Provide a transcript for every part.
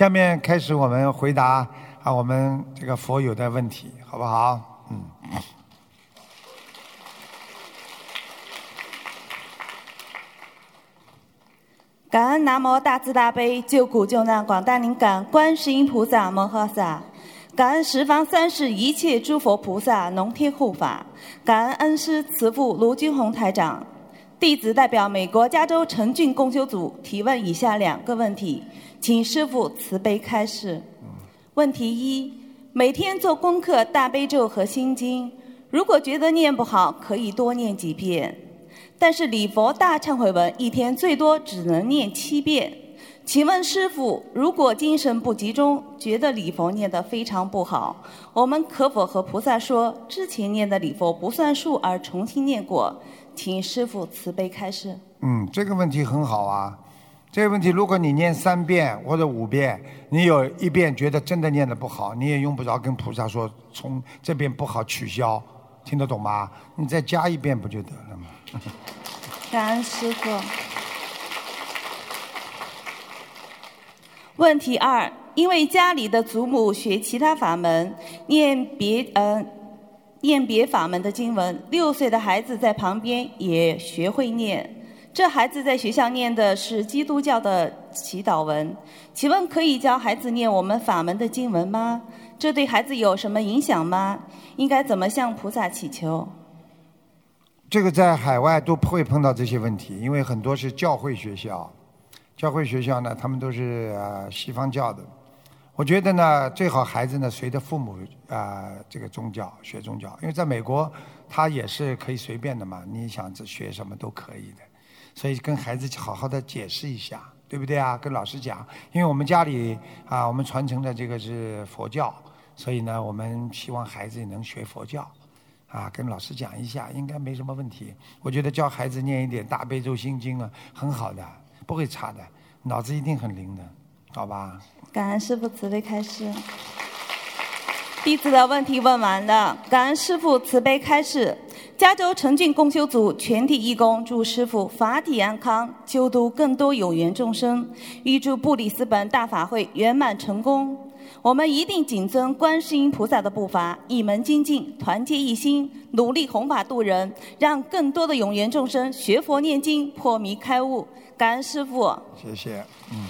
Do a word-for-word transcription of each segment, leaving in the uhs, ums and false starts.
下面开始我们回答啊我们这个佛友的问题，好不好？嗯。 感恩南无大慈大悲救苦救难广大灵感观世音菩萨摩诃萨，感恩十方三世一切诸佛菩萨龙天护法，感恩恩师慈父卢军宏台长。弟子代表美国加州陈俊共修组提问以下两个问题，请师父慈悲开示。问题一：每天做功课大悲咒和心经，如果觉得念不好，可以多念几遍。但是礼佛大忏悔文一天最多只能念七遍，请问师父，如果精神不集中，觉得礼佛念得非常不好，我们可否和菩萨说之前念的礼佛不算数而重新念过？请师父慈悲开示。 嗯，这个问题很好啊。这个问题如果你念三遍或者五遍，你有一遍觉得真的念得不好，你也用不着跟菩萨说从这边不好取消，听得懂吗？你再加一遍不就得了吗？ 感恩师父。问题二：因为家里的祖母学其他法门，念别呃念别法门的经文，六岁的孩子在旁边也学会念。这孩子在学校念的是基督教的祈祷文，请问可以教孩子念我们法门的经文吗？这对孩子有什么影响吗？应该怎么向菩萨祈求？ 这个在海外都不会碰到这些问题，因为很多是教会学校，教会学校呢，他们都是呃西方教的。我觉得呢，最好孩子呢随着父母啊、呃、这个宗教学宗教，因为在美国他也是可以随便的嘛，你想学什么都可以的，所以跟孩子好好的解释一下，对不对啊？跟老师讲，因为我们家里啊，我们传承的这个是佛教，所以呢，我们希望孩子能学佛教。啊，跟老师讲一下，应该没什么问题。我觉得教孩子念一点大悲咒心经啊，很好的，不会差的，脑子一定很灵的，好吧？ 感恩师父慈悲开示。弟子的问题问完了，感恩师父慈悲开示。加州陈俊共修组全体义工祝师父法体安康，救度更多有缘众生，预祝布里斯本大法会圆满成功。我们一定谨遵观世音菩萨的步伐，一门精进，团结一心，努力弘法度人，让更多的有缘众生学佛念经，破迷开悟。感恩师父。 谢谢。嗯。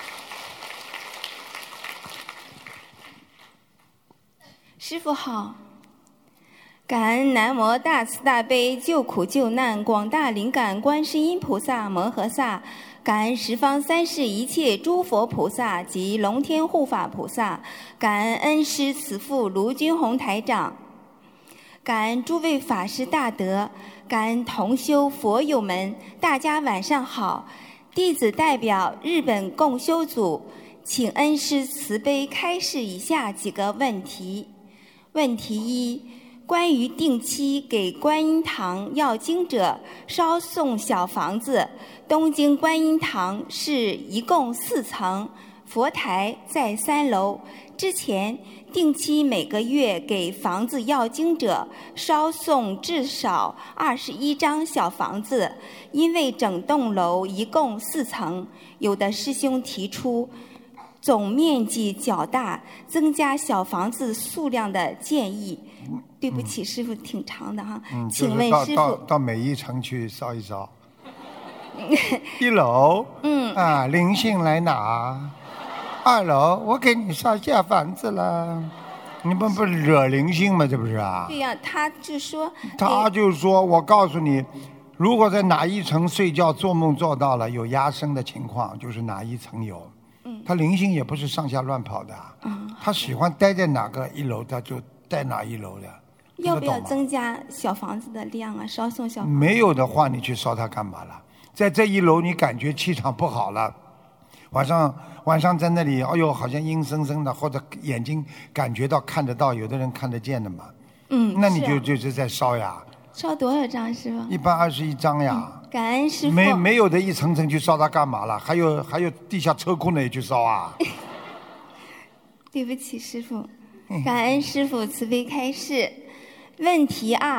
师父好，感恩南无大慈大悲救苦救难广大灵感观世音菩萨摩诃萨，感恩十方三世一切诸佛菩萨及龙天护法菩萨，感恩恩师慈父卢军宏台长，感恩诸位法师大德，感恩同修佛友们，大家晚上好。弟子代表日本共修组，请恩师慈悲开示以下几个问题。问题一：关于定期给观音堂要经者烧送小房子，东京观音堂是一共四层，佛台在三楼。之前定期每个月给房子要经者烧送至少二十一张小房子，因为整栋楼一共四层，有的师兄提出总面积较大，增加小房子数量的建议。对不起，嗯、师父挺长的哈， 嗯、 请问师父， 到 到, 到每一层去烧一烧。一楼， 嗯啊，灵性来拿。二楼，我给你烧下房子了。你不不惹灵性吗？这不是啊？ 对呀、啊，他就说， 他就说，我告诉你，如果在哪一层睡觉做梦做到了有压生的情况，就是哪一层有。 嗯， 他灵性也不是上下乱跑的， 嗯， 他喜欢待在哪个一楼，他就待哪一楼的。 要不要增加小房子的量啊？烧送小房子？ 没有的话，你去烧它干嘛了？在这一楼，你感觉气场不好了，晚上晚上在那里，哎呦，好像阴森森的，或者眼睛感觉到看得到，有的人看得见的嘛。 嗯， 那你就、 啊、 就是在烧呀。 烧多少张师傅？ 一般二十一张呀。 嗯、感恩师傅。 没没有的一层层去烧它干嘛了？还有还有地下车库呢也去烧啊。 对不起，师傅。感恩师傅慈悲开示。问题二：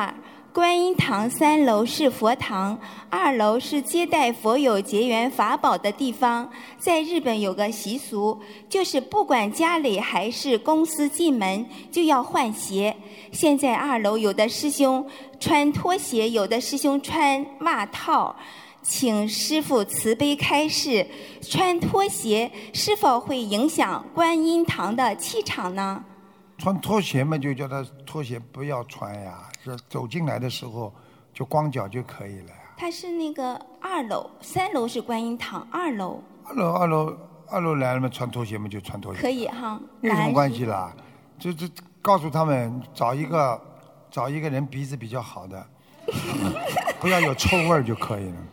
观音堂三楼是佛堂，二楼是接待佛友结缘法宝的地方。在日本有个习俗，就是不管家里还是公司进门就要换鞋。现在二楼有的师兄穿拖鞋，有的师兄穿袜套，请师父慈悲开示，穿拖鞋是否会影响观音堂的气场呢？ 穿拖鞋嘛，就叫他拖鞋不要穿呀，是走进来的时候就光脚就可以了呀。 他是那个二楼，三楼是观音堂，二楼。 二楼二楼二楼来了嘛，穿拖鞋嘛就穿拖鞋。 可以哈。 有什么关系啦？就就告诉他们找一个找一个人鼻子比较好的，不要有臭味就可以了。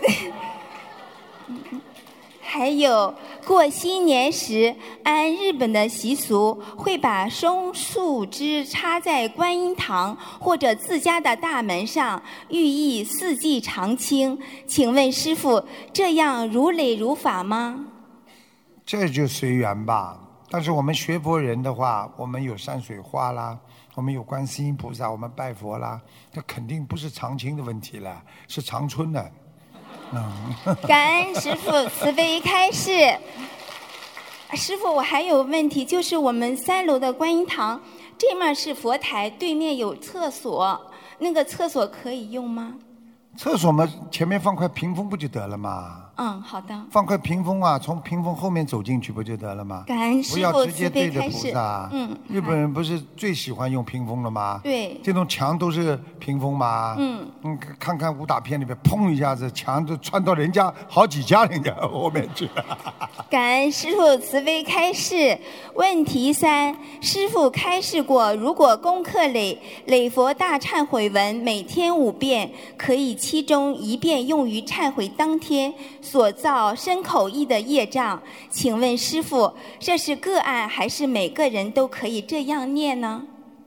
还有过新年时，按日本的习俗，会把松树枝插在观音堂或者自家的大门上，寓意四季常青。请问师父，这样如理如法吗？ 这就随缘吧。但是我们学佛人的话，我们有山水画啦，我们有观世音菩萨，我们拜佛啦，这肯定不是常青的问题了，是常春的。 感恩师父慈悲开示。师父，我还有问题，就是我们三楼的观音堂，这面是佛台，对面有厕所，那个厕所可以用吗？ 厕所嘛，前面放块屏风不就得了吗？ 嗯，好的。 放块屏风啊，从屏风后面走进去不就得了吗？ 感恩师父慈悲开示。 嗯，日本人不是最喜欢用屏风了吗？ 对。 这种墙都是屏风嘛。 嗯。 嗯，看看武打片里面，砰一下子墙就穿到人家好几家人家后面去了。 感恩师父慈悲开示。问题三：师父开示过，如果功课累累佛大忏悔文每天五遍，可以其中一遍用于忏悔当天所造身口意的业障。请问师父，这是个案还是每个人都可以这样念呢？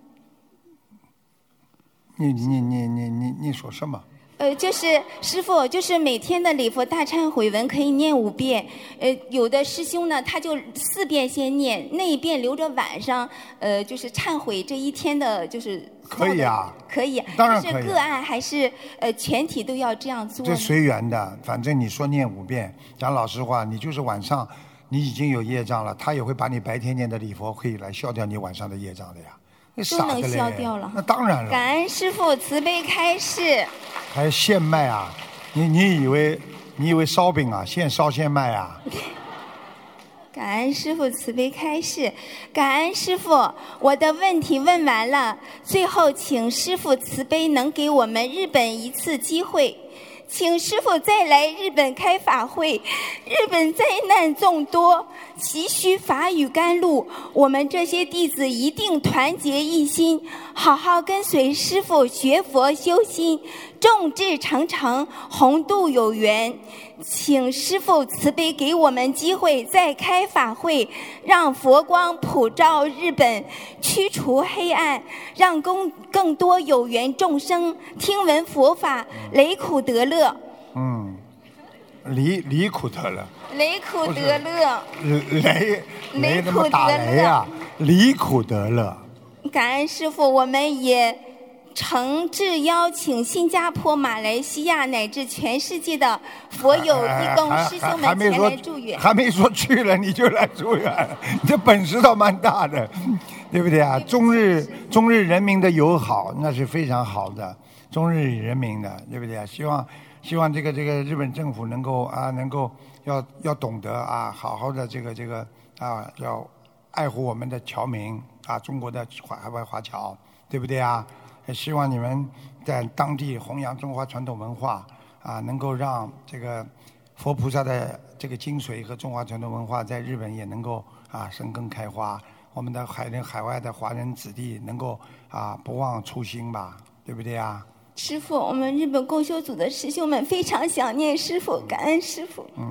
你你你你你你说什么？ 呃，就是师父，就是每天的礼佛大忏悔文可以念五遍。呃，有的师兄呢，他就四遍先念，那一遍留着晚上，呃，就是忏悔这一天的，就是可以啊， 可以， 当然可以。 是个案还是呃全体都要这样做？ 这随缘的，反正你说念五遍，讲老实话，你就是晚上你已经有业障了，他也会把你白天念的礼佛可以来消掉你晚上的业障的呀。 都能消掉了， 那当然了。 感恩师父慈悲开示。 还现卖啊？你你以为你以为烧饼啊？现烧现卖啊？ 感恩师父慈悲开示。感恩师父，我的问题问完了，最后请师父慈悲能给我们日本一次机会。请师父再来日本开法会，日本灾难众多，急需法语甘露，我们这些弟子一定团结一心，好好跟随师父学佛修心，众志成城，宏度有缘。请师父慈悲给我们机会再开法会，让佛光普照日本，驱除黑暗，让更更多有缘众生听闻佛法，离苦得乐。 嗯，离离苦得乐。 离苦得乐。 雷雷怎么打雷呀？离苦得乐。 感恩师父，我们也诚挚邀请新加坡、马来西亚乃至全世界的佛友义工师兄们前来助缘。 还没说去了你就来助缘，你这本事倒蛮大的，对不对啊？中日中日人民的友好那是非常好的，中日人民的，对不对啊？希望希望这个这个日本政府能够啊能够要要懂得啊，好好的这个这个啊要爱护我们的侨民啊，中国的海外华侨，对不对啊？也希望你们在当地弘扬中华传统文化啊，能够让这个佛菩萨的这个精髓和中华传统文化在日本也能够啊生根开花。我们的海人海外的华人子弟能够啊不忘初心吧，对不对啊？ 师父，我们日本共修组的师兄们非常想念师父，感恩师父。 嗯，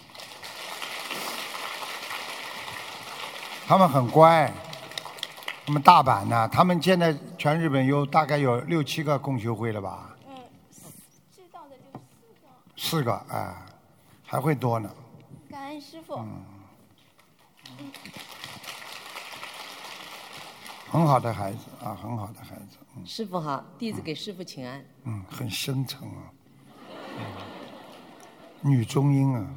他们很乖。那么大阪呢？他们现在全日本有大概有六七个共修会了吧？ 嗯，知道的就四个。 四个，哎，还会多呢。 感恩师父。 嗯。 很好的孩子啊，很好的孩子。嗯、 师父好，弟子给师父请安。 嗯，很深沉啊，嗯、女中音啊。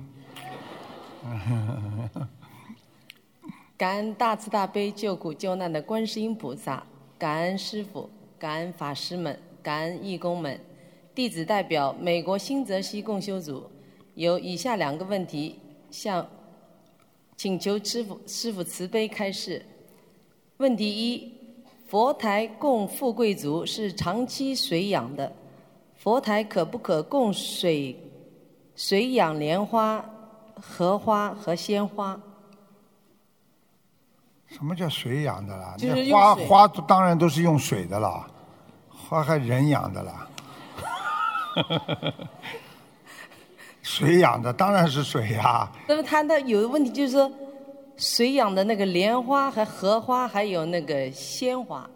感恩大慈大悲救苦救难的观世音菩萨，感恩师父，感恩法师们，感恩义工们。弟子代表美国新泽西共修组，有以下两个问题向请求师父师父慈悲开示。问题一：佛台供富贵族是长期水养的，佛台可不可供水水养莲花、荷花和鲜花？ 什么叫水养的啦？ 就是那花花当然都是用水的啦，花还人养的啦。水养的当然是水呀、啊。 那么他的有个问题就是说，水养的那个莲花和荷花还有那个鲜花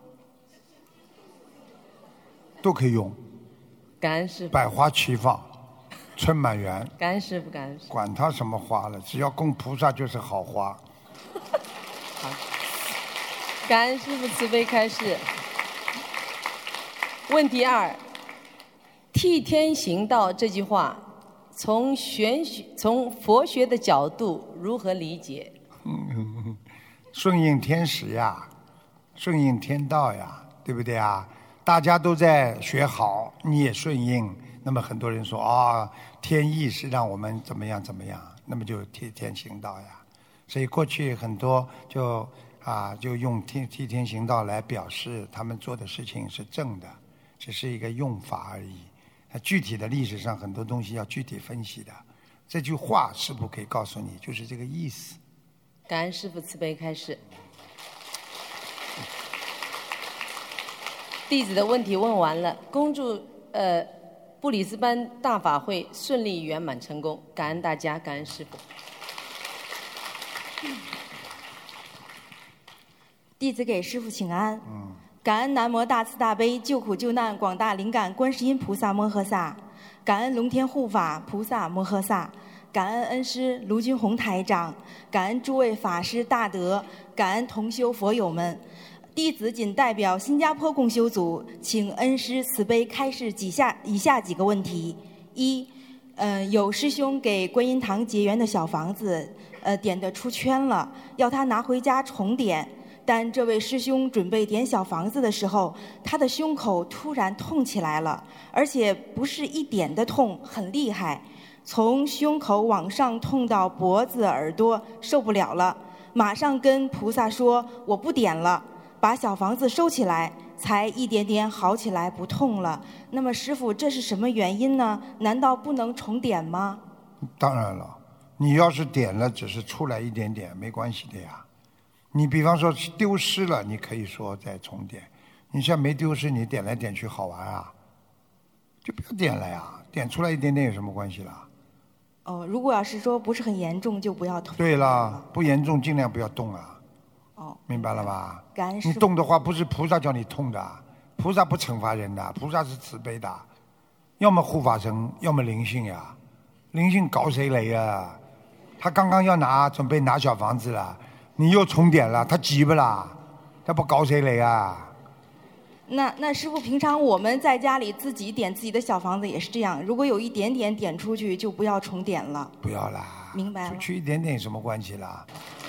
都可以用。 感恩师父。 百花齐放，春满园。 感恩师父，感恩师父。 管它什么花了，只要供菩萨就是好花。 好，感恩师父慈悲开示。问题二：替天行道这句话，从玄学、从佛学的角度如何理解？ 嗯，顺应天时呀，顺应天道呀，对不对啊？大家都在学好，你也顺应，那么很多人说啊、哦，天意是让我们怎么样怎么样，那么就替天行道呀。所以过去很多就啊就用替替天行道来表示他们做的事情是正的，只是一个用法而已。具体的历史上很多东西要具体分析的。这句话师父可以告诉你，就是这个意思。 感恩师父慈悲开示。弟子的问题问完了，恭祝呃布里斯班大法会顺利圆满成功。感恩大家，感恩师父。 弟子给师父请安。嗯。感恩南无大慈大悲救苦救难广大灵感观世音菩萨摩诃萨，感恩龙天护法菩萨摩诃萨，感恩恩师卢军宏台长，感恩诸位法师大德，感恩同修佛友们。弟子仅代表新加坡共修组，请恩师慈悲开示以下以下几个问题：一，呃，有师兄给观音堂结缘的小房子，呃，点得出圈了，要他拿回家重点。但这位师兄准备点小房子的时候，他的胸口突然痛起来了，而且不是一点的痛，很厉害，从胸口往上痛到脖子、耳朵，受不了了，马上跟菩萨说我不点了，把小房子收起来，才一点点好起来，不痛了。那么师父，这是什么原因呢？难道不能重点吗？ 当然了，你要是点了，只是出来一点点，没关系的呀。你比方说丢失了，你可以说再重点。你像没丢失，你点来点去好玩啊，就不要点了呀。点出来一点点有什么关系啦？ 哦，如果要是说不是很严重，就不要动。 对啦，不严重尽量不要动啊。 哦， 明白了吧？ 感恩师父。 你动的话，不是菩萨叫你痛的，菩萨不惩罚人的，菩萨是慈悲的。要么护法神，要么灵性呀。灵性搞谁来呀？他刚刚要拿，准备拿小房子了。你又重点了，他急不啦？他不搞谁来啊？ 那那师父，平常我们在家里自己点自己的小房子也是这样，如果有一点点点出去，就不要重点了。 不要啦。 明白了。 出去一点点有什么关系啦？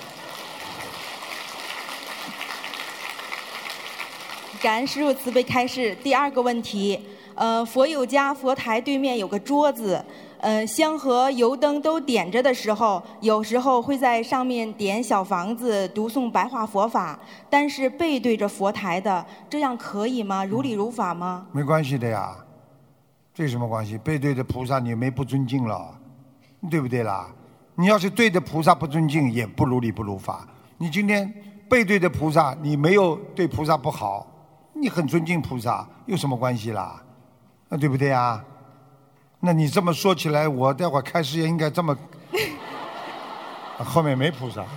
感恩师父慈悲开示。第二个问题，呃，佛友家佛台对面有个桌子。呃，香和油灯都点着的时候，有时候会在上面点小房子，读诵白话佛法，但是背对着佛台的，这样可以吗？如理如法吗？ 没关系的呀，这有什么关系？背对着菩萨，你没不尊敬了，对不对啦？你要是对着菩萨不尊敬，也不如理不如法。你今天背对着菩萨，你没有对菩萨不好，你很尊敬菩萨，有什么关系啦？那对不对呀？那你这么说起来，我待会儿开始也应该这么。后面没菩萨。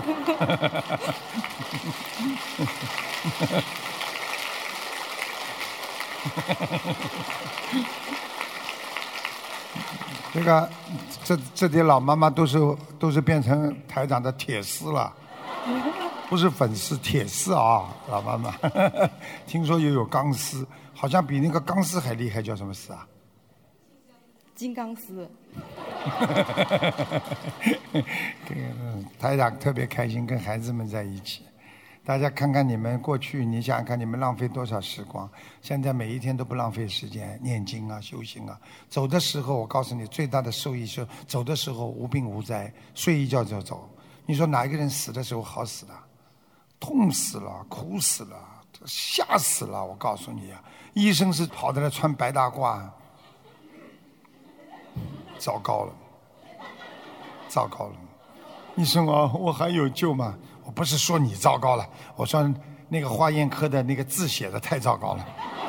这个，这这点老妈妈都是都是变成台长的铁丝了。 不是粉丝，铁丝啊，老妈妈。听说又有钢丝，好像比那个钢丝还厉害，叫什么丝啊？ 金刚丝。 台长特别开心跟孩子们在一起。大家看看你们过去，你想想看你们浪费多少时光，现在每一天都不浪费时间念经啊修行啊。走的时候我告诉你最大的受益是走的时候无病无灾，睡一觉就走。你说哪一个人死的时候好死的？痛死了，苦死了，吓死了，我告诉你啊，医生是跑得来穿白大褂，糟糕了糟糕了。医生啊，我还有救吗？我不是说你糟糕了，我说那个化验科的那个字写的太糟糕了。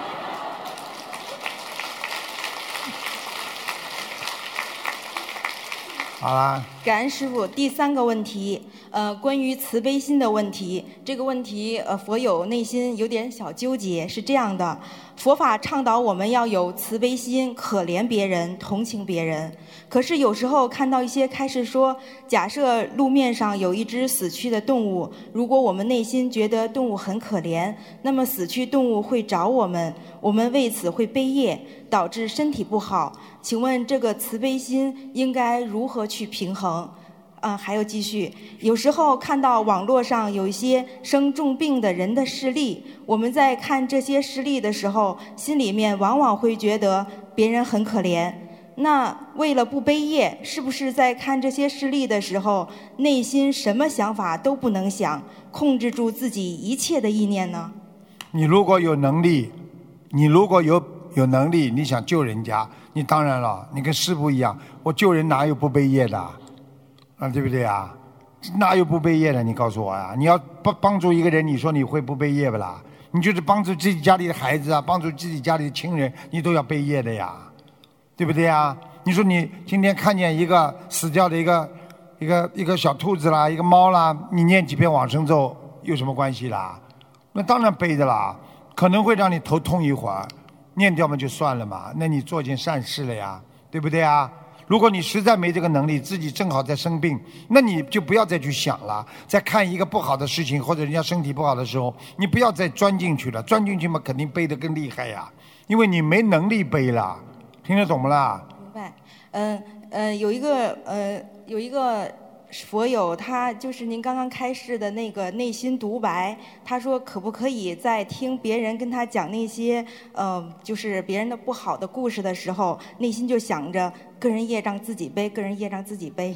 好啦， 感恩师父。第三个问题，呃，关于慈悲心的问题。这个问题，呃，佛友内心有点小纠结。是这样的，佛法倡导我们要有慈悲心，可怜别人，同情别人。可是有时候看到一些开示说，假设路面上有一只死去的动物，如果我们内心觉得动物很可怜，那么死去动物会找我们，我们为此会背业，导致身体不好。请问这个慈悲心应该如何去平衡？啊，还有继续，有时候看到网络上有一些生重病的人的事例，我们在看这些事例的时候，心里面往往会觉得别人很可怜。那为了不背业，是不是在看这些事例的时候，内心什么想法都不能想，控制住自己一切的意念呢？ 你如果有能力，你如果有有能力，你想救人家，你当然了，你跟师父一样，我救人哪有不背业的啊，对不对啊？哪有不背业的？你告诉我呀、啊！你要帮帮助一个人，你说你会不背业不啦？你就是帮助自己家里的孩子啊，帮助自己家里的亲人，你都要背业的呀，对不对呀？你说你今天看见一个死掉的一个一个一个小兔子啦，一个猫啦，你念几遍往生咒有什么关系啦？那当然背的啦，可能会让你头痛一会儿，念掉嘛就算了嘛，那你做件善事了呀，对不对啊？如果你实在没这个能力，自己正好在生病，那你就不要再去想了。在看一个不好的事情，或者人家身体不好的时候，你不要再钻进去了。钻进去嘛，肯定背得更厉害呀，因为你没能力背了。听得懂不啦？ 明白。嗯呃，有一个呃有一个佛友，他就是您刚刚开示的那个内心独白，他说可不可以在听别人跟他讲那些呃就是别人的不好的故事的时候，内心就想着个人业障自己背，个人业障自己背。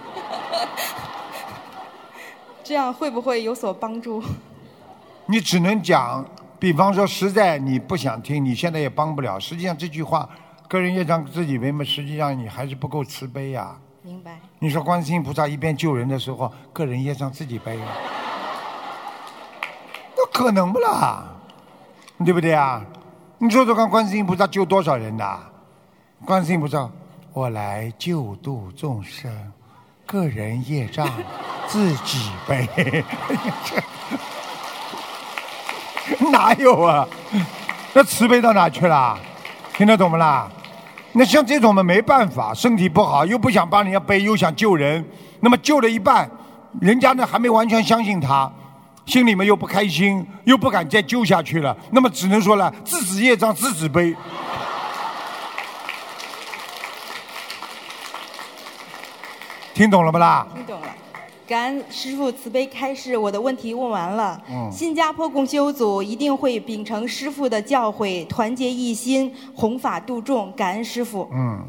这样会不会有所帮助？ 你只能讲，比方说实在你不想听，你现在也帮不了。实际上这句话个人业障自己背嘛，实际上你还是不够慈悲呀、啊。 明白。 你说观世音菩萨一边救人的时候，个人业障自己背，那可能不啦？对不对啊？你说说看，观世音菩萨救多少人的？观世音菩萨，我来救度众生，个人业障自己背。哪有啊？那慈悲到哪去了？听得懂不啦？那像这种嘛没办法，身体不好又不想帮人家背，又想救人，那么救了一半，人家呢还没完全相信他，心里面又不开心，又不敢再救下去了，那么只能说了，自己业障自己背。听懂了不啦？ 听懂了。感恩师父慈悲开示，我的问题问完了。 嗯， 新加坡共修组一定会秉承师父的教诲，团结一心，弘法度众。感恩师父。 嗯。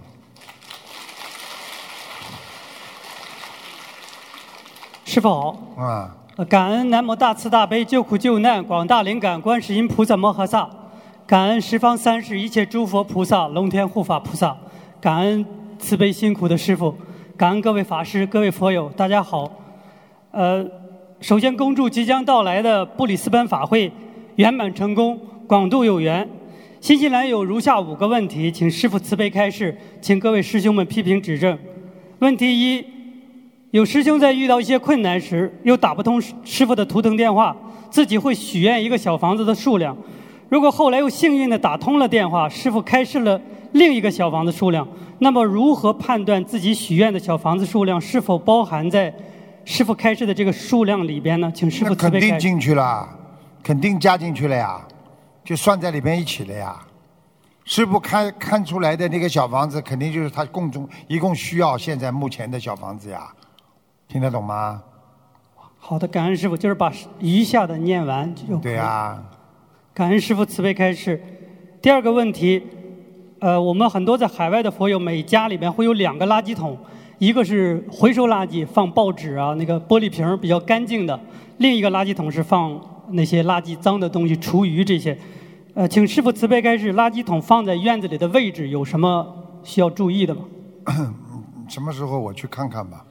师父好。 啊。 感恩南无大慈大悲救苦救难广大灵感观世音菩萨摩诃萨，感恩十方三世一切诸佛菩萨、龙天护法菩萨，感恩慈悲辛苦的师父，感恩各位法师、各位佛友，大家好。呃，首先恭祝即将到来的布里斯班法会圆满成功，广度有缘。新西兰有如下五个问题，请师父慈悲开示，请各位师兄们批评指正。问题一，有师兄在遇到一些困难时，又打不通师父的图腾电话，自己会许愿一个小房子的数量。如果后来又幸运地打通了电话，师父开示了另一个小房子数量，那么如何判断自己许愿的小房子数量是否包含在师傅开示的这个数量里边呢？请师傅慈悲开示。 那肯定进去了，肯定加进去了呀，就算在里边一起了呀。师傅看看出来的那个小房子，肯定就是他共中一共需要现在目前的小房子呀，听得懂吗？ 好的，感恩师傅，就是把余下的念完就可以。 对呀。 感恩师父慈悲开示。第二个问题，呃，我们很多在海外的佛友，每家里边会有两个垃圾桶，一个是回收垃圾，放报纸啊，那个玻璃瓶比较干净的；另一个垃圾桶是放那些垃圾脏的东西，厨余这些。呃，请师父慈悲开示，垃圾桶放在院子里的位置有什么需要注意的吗？ 什么时候我去看看吧。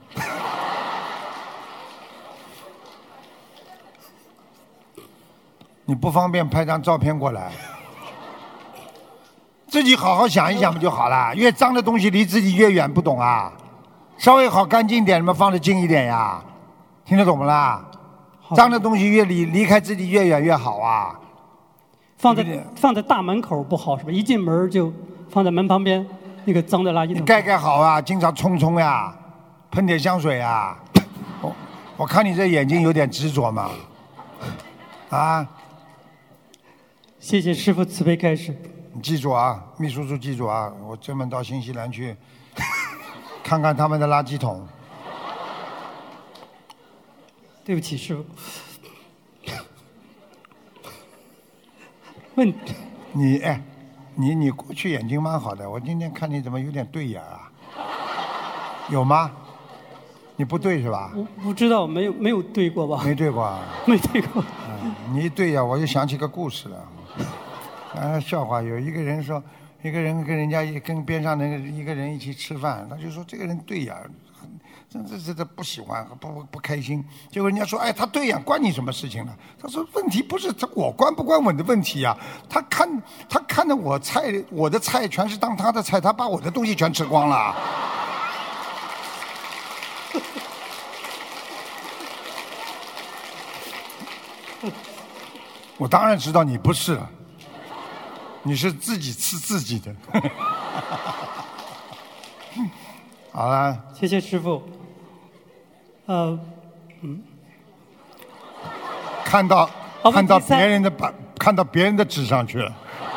你不方便拍张照片过来，自己好好想一想不就好了？越脏的东西离自己越远，不懂啊？稍微好干净点，你们放得近一点呀，听得懂不啦？脏的东西越离离开自己越远越好啊。 放在放在大门口不好是吧？一进门就放在门旁边那个脏的垃圾桶。 盖盖好啊，经常冲冲呀，喷点香水呀。我我看你这眼睛有点执着嘛，啊？ 谢谢师父慈悲开示。 你记住啊，秘书处记住啊，我专门到新西兰去看看他们的垃圾桶。 对不起，师父。问你哎，你你过去眼睛蛮好的，我今天看你怎么有点对眼啊？有吗？你不对是吧？ 我不知道，没有没有对过吧？ 没对过啊？ 没对过。 嗯，你一对呀，我就想起个故事了。啊，笑话，有一个人说，一个人跟人家跟边上那个一个人一起吃饭，他就说这个人对眼，这这这这不喜欢，不不不开心。结果人家说，哎，他对眼关你什么事情呢？他说问题不是他我关不关我的问题呀、啊，他看他看着我菜，我的菜全是当他的菜，他把我的东西全吃光了。我当然知道你不是了，你是自己吃自己的。好了， 谢谢师父。呃，嗯， 看到好看到问题三别人的板，看到别人的纸上去了。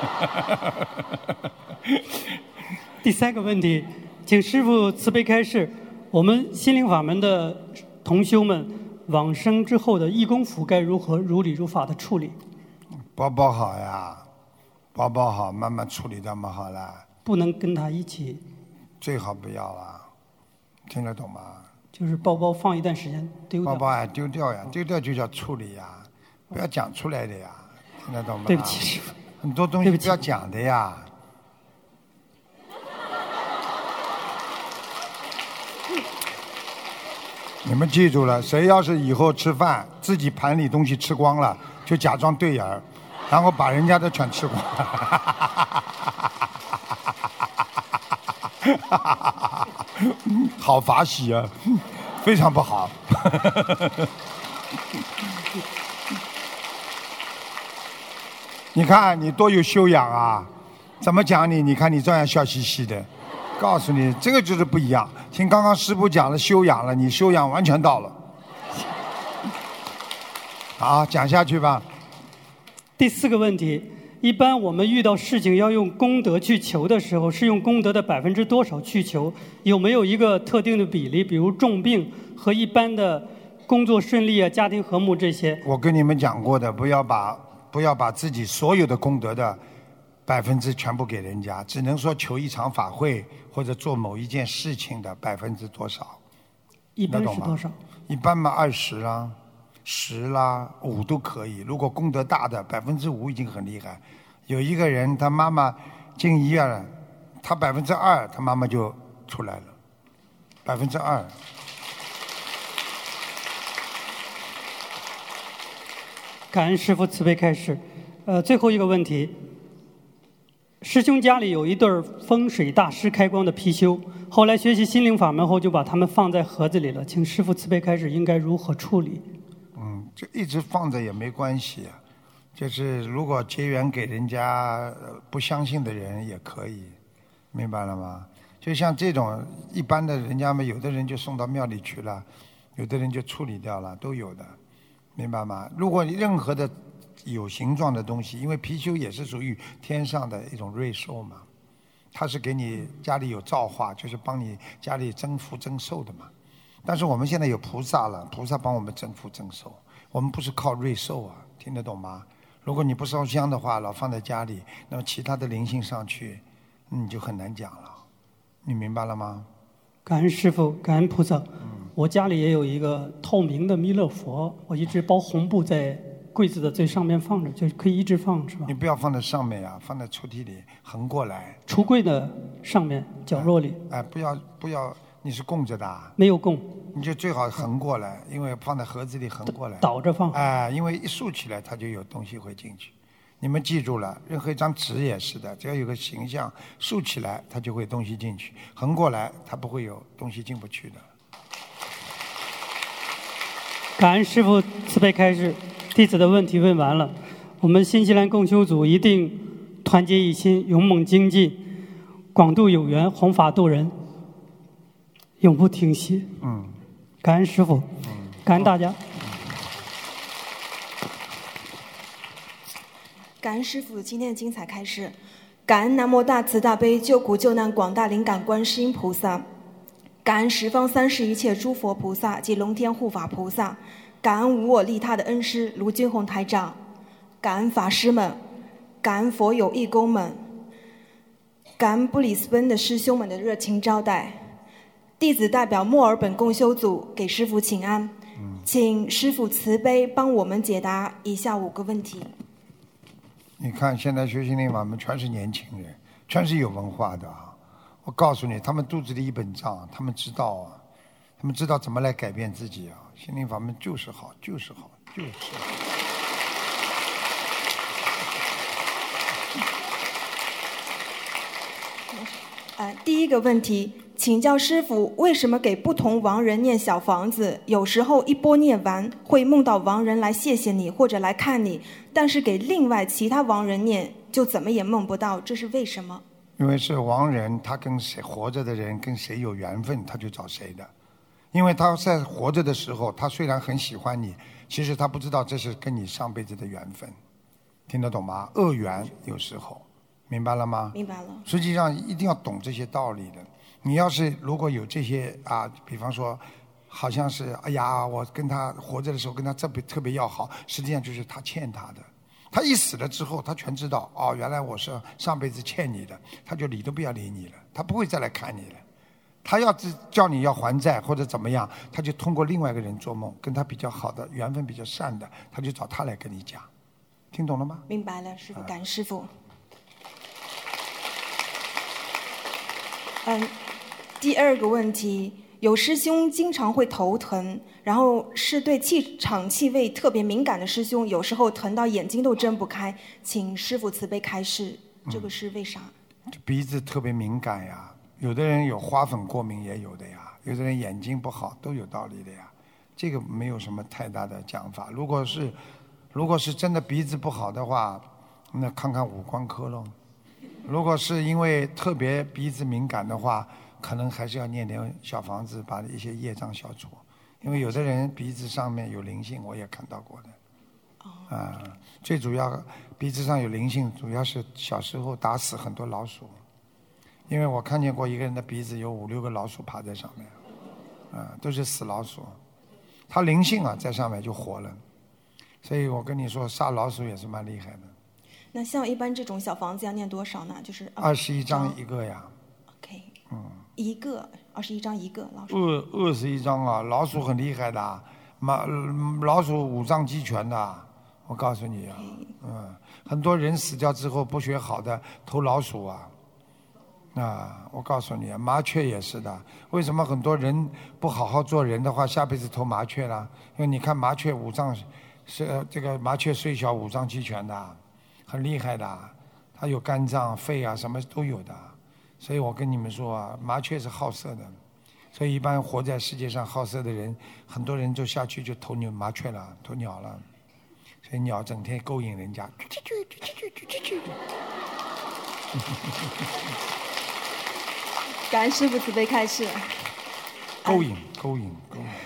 第三个问题，请师父慈悲开示，我们心灵法门的同修们往生之后的义工福该如何如理如法的处理？ 包包好呀，包包好，慢慢处理掉嘛好了。 不能跟他一起， 最好不要了，听得懂吗？ 就是包包放一段时间丢掉。 包包哎，丢掉呀，丢掉就叫处理呀，不要讲出来的呀，听得懂吗？ 对不起，师父。 很多东西不要讲的呀。你们记住了，谁要是以后吃饭自己盘里东西吃光了，就假装对眼儿，然后把人家的全吃光了。好法喜啊，非常不好。你看你多有修养啊！怎么讲你？你看你照样笑嘻嘻的。告诉你，这个就是不一样。听刚刚师父讲了修养了，你修养完全到了。好，讲下去吧。 第四个问题，一般我们遇到事情要用功德去求的时候，是用功德的百分之多少去求？有没有一个特定的比例？比如重病和一般的工作顺利啊、家庭和睦这些？ 我跟你们讲过的，不要把不要把自己所有的功德的百分之全部给人家，只能说求一场法会或者做某一件事情的百分之多少。 一般是多少？ 一般嘛，二十啦。十啦，五都可以。如果功德大的，百分之五已经很厉害。有一个人，他妈妈进医院了，他百分之二，他妈妈就出来了，百分之二。 感恩师父慈悲开示。呃，最后一个问题，师兄家里有一对风水大师开光的貔貅，后来学习心灵法门后，就把它们放在盒子里了。请师父慈悲开示，应该如何处理？ 嗯，就一直放着也没关系啊。就是如果结缘给人家不相信的人也可以，明白了吗？就像这种一般的人家们，有的人就送到庙里去了， 有的人就处理掉了，都有的，明白吗？如果任何的有形状的东西，因为貔貅也是属于天上的一种瑞兽嘛，它是给你家里有造化，就是帮你家里增福增寿的嘛。但是我们现在有菩萨了，菩萨帮我们增福增寿，我们不是靠瑞兽啊，听得懂吗？如果你不烧香的话，老放在家里，那么其他的灵性上去，你就很难讲了，你明白了吗？ 感恩师父，感恩菩萨。嗯、我家里也有一个透明的弥勒佛，我一直包红布在柜子的最上面放着，就可以一直放，是吧？ 你不要放在上面啊，放在抽屉里，横过来。 橱柜的上面角落里。 哎，哎不要不要，你是供着的、啊？ 没有供。 你就最好横过来，因为放在盒子里横过来。 倒着放。 哎，因为一竖起来，它就有东西会进去。你们记住了，任何一张纸也是的，只要有个形象，竖起来它就会东西进去，横过来它不会有东西进不去的。 感恩师父慈悲开示，弟子的问题问完了。我们新西兰共修组一定团结一心，勇猛精进，广度有缘，弘法度人，永不停歇。 嗯。 感恩师父， 嗯、 感恩大家。 感恩师父今天的精彩开示，感恩南无大慈大悲救苦救难广大灵感观世音菩萨，感恩十方三世一切诸佛菩萨及龙天护法菩萨，感恩无我利他的恩师卢军宏台长，感恩法师们，感恩佛友义工们，感恩布里斯本的师兄们的热情招待。弟子代表墨尔本共修组给师父请安，请师父慈悲帮我们解答以下五个问题。 你看现在学心灵法门全是年轻人，全是有文化的啊！我告诉你，他们肚子里一本账，他们知道啊，他们知道怎么来改变自己啊！心灵法门就是好，就是好，就是好。 呃，第一个问题，请教师父，为什么给不同亡人念小房子，有时候一波念完会梦到亡人来谢谢你或者来看你，但是给另外其他亡人念就怎么也梦不到，这是为什么？ 因为是亡人，他跟谁活着的人跟谁有缘分，他就找谁的。因为他在活着的时候，他虽然很喜欢你，其实他不知道这是跟你上辈子的缘分，听得懂吗？恶缘有时候。明白了吗？ 明白了。 实际上一定要懂这些道理的。你要是如果有这些啊，比方说，好像是哎呀，我跟他活着的时候跟他特别特别要好，实际上就是他欠他的。他一死了之后，他全知道哦，原来我是上辈子欠你的，他就理都不要理你了，他不会再来看你了。他要叫你要还债或者怎么样，他就通过另外一个人做梦，跟他比较好的、缘分比较善的，他就找他来跟你讲。听懂了吗？ 明白了，师父，感恩师父。嗯，第二个问题，有师兄经常会头疼，然后是对气场气味特别敏感的师兄，有时候疼到眼睛都睁不开，请师父慈悲开示，这个是为啥？ 嗯、鼻子特别敏感呀，有的人有花粉过敏也有的呀，有的人眼睛不好都有道理的呀，这个没有什么太大的讲法。如果是如果是真的鼻子不好的话，那看看五官科咯。如果是因为特别鼻子敏感的话，可能还是要念点小房子，把一些业障消除。因为有的人鼻子上面有灵性，我也看到过的。啊，最主要鼻子上有灵性，主要是小时候打死很多老鼠。因为我看见过一个人的鼻子有五六个老鼠爬在上面，啊，都是死老鼠。他灵性啊，在上面就活了。所以我跟你说，杀老鼠也是蛮厉害的。 那像一般这种小房子要念多少呢？就是二十一张一个呀。 OK。 嗯。 一个，二十一张一个老鼠。 二二十一张啊，老鼠很厉害的，马老鼠五脏齐全的，我告诉你啊，嗯，很多人死掉之后不学好的投老鼠啊，啊，我告诉你，麻雀也是的。为什么很多人不好好做人的话，下辈子投麻雀了？因为你看麻雀五脏是这个麻雀虽小五脏齐全的。很厉害的，它有肝脏、肺啊，什么都有的。所以我跟你们说啊，麻雀是好色的，所以一般活在世界上好色的人，很多人就下去就投牛麻雀了，投鸟了。所以鸟整天勾引人家。 感恩师父慈悲开示。 勾引，勾引，勾引。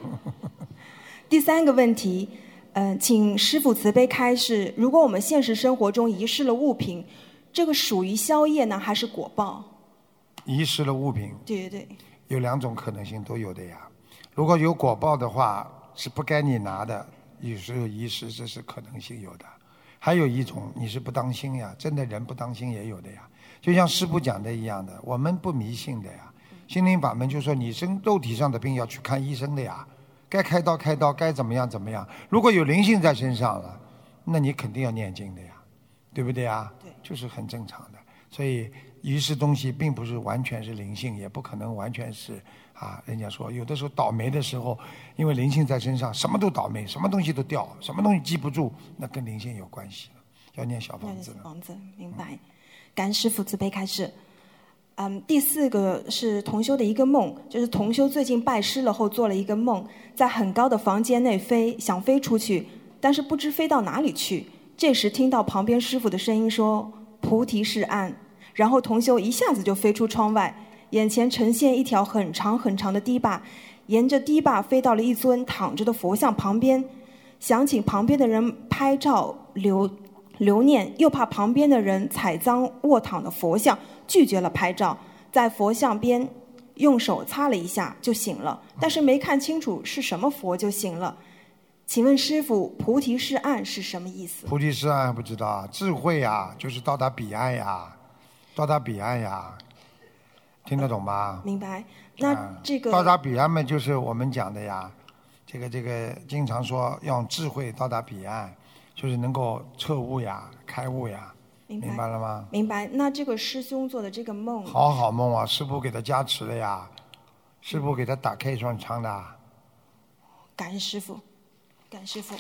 第三个问题，呃，请师父慈悲开示，如果我们现实生活中遗失了物品，这个属于宵夜呢，还是果报？ 遗失了物品， 对对对， 有两种可能性都有的呀。如果有果报的话，是不该你拿的，有时候遗失，这是可能性有的。还有一种，你是不当心呀，真的人不当心也有的呀。就像师父讲的一样的，我们不迷信的呀。心灵法门就说你生肉体上的病要去看医生的呀，该开刀开刀，该怎么样怎么样。如果有灵性在身上了，那你肯定要念经的呀，对不对呀？ 对， 就是很正常的。所以遗失东西并不是完全是灵性，也不可能完全是啊。人家说有的时候倒霉的时候，因为灵性在身上，什么都倒霉，什么东西都掉，什么东西记不住，那跟灵性有关系了，要念小房子了。 房子，明白。感恩师父慈悲开示。嗯，第四个是同修的一个梦，就是同修最近拜师了后做了一个梦，在很高的房间内飞，想飞出去，但是不知飞到哪里去。这时听到旁边师父的声音说：“菩提是岸。”然后同修一下子就飞出窗外，眼前呈现一条很长很长的堤坝，沿着堤坝飞到了一尊躺着的佛像旁边，想请旁边的人拍照留留念，又怕旁边的人踩脏卧躺的佛像，拒绝了拍照，在佛像边用手擦了一下就醒了，但是没看清楚是什么佛就醒了。请问师父，菩提是岸是什么意思？ 菩提是岸还不知道啊，智慧呀，就是到达彼岸呀，到达彼岸呀，听得懂吗？ 明白。那这个、 啊、到达彼岸嘛，就是我们讲的呀，这个这个经常说用智慧到达彼岸，就是能够彻悟呀、开悟呀， 明白, 明白了吗？ 明白。那这个师兄做的这个梦， 好好梦啊，师父给他加持了呀，师父给他打开一扇窗的。 感恩师父，感恩师父。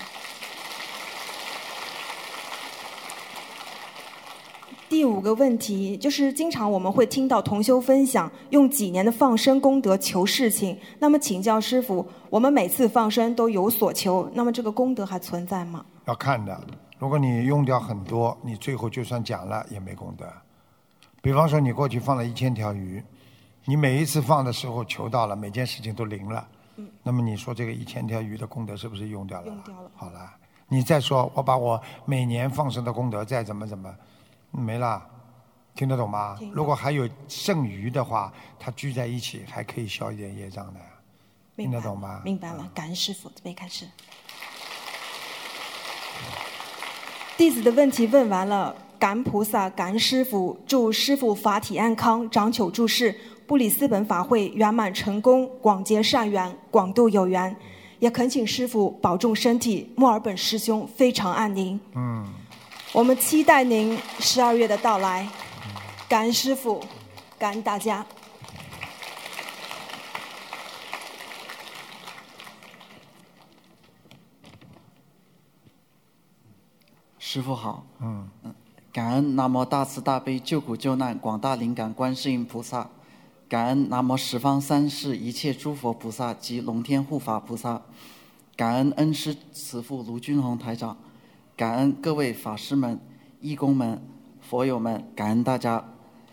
第五个问题就是，经常我们会听到同修分享用几年的放生功德求事情。那么请教师父，我们每次放生都有所求，那么这个功德还存在吗？ 要看的，如果你用掉很多，你最后就算讲了也没功德。比方说你过去放了一千条鱼，你每一次放的时候求到了，每件事情都灵了，嗯，那么你说这个一千条鱼的功德是不是用掉了？ 用掉了。 好了，你再说我把我每年放生的功德再怎么怎么。没了，听得懂吗？如果还有剩余的话，它聚在一起还可以消一点业障的，听得懂吗？ 明白了，感恩师父，准备开始。弟子的问题问完了，感恩菩萨，感恩师父，祝师父法体安康，长久住世，布里斯本法会圆满成功，广结善缘，广度有缘。也恳请师父保重身体，墨尔本师兄非常爱您。嗯。我们期待您十二月的到来，感恩师父，感恩大家。 师父好，嗯嗯，感恩南无大慈大悲救苦救难广大灵感观世音菩萨，感恩南无十方三世一切诸佛菩萨及龙天护法菩萨，感恩恩师慈父卢军宏台长。感恩各位法师们、义工们、佛友们，感恩大家。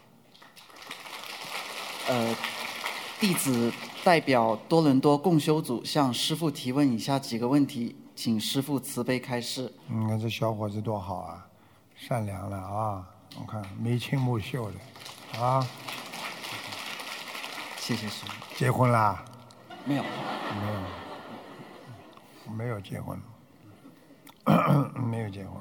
呃，弟子代表多伦多共修组向师父提问以下几个问题，请师父慈悲开示。 嗯，这小伙子多好啊，善良了啊！我看眉清目秀的，啊。 谢谢师父。 结婚啦？ 没有。 没有。没有结婚。没有结婚。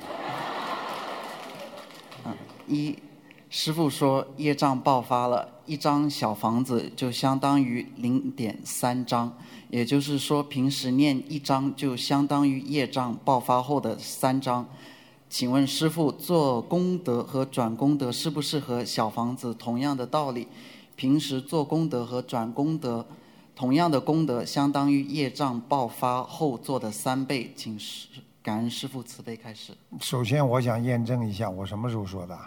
嗯，一，师父说业障爆发了，一张小房子就相当于零点三张，也就是说平时念一张就相当于业障爆发后的三张。请问师父，做功德和转功德是不是和小房子同样的道理？平时做功德和转功德，同样的功德相当于业障爆发后做的三倍，请师感恩师父慈悲开示。 首先我想验证一下，我什么时候说的？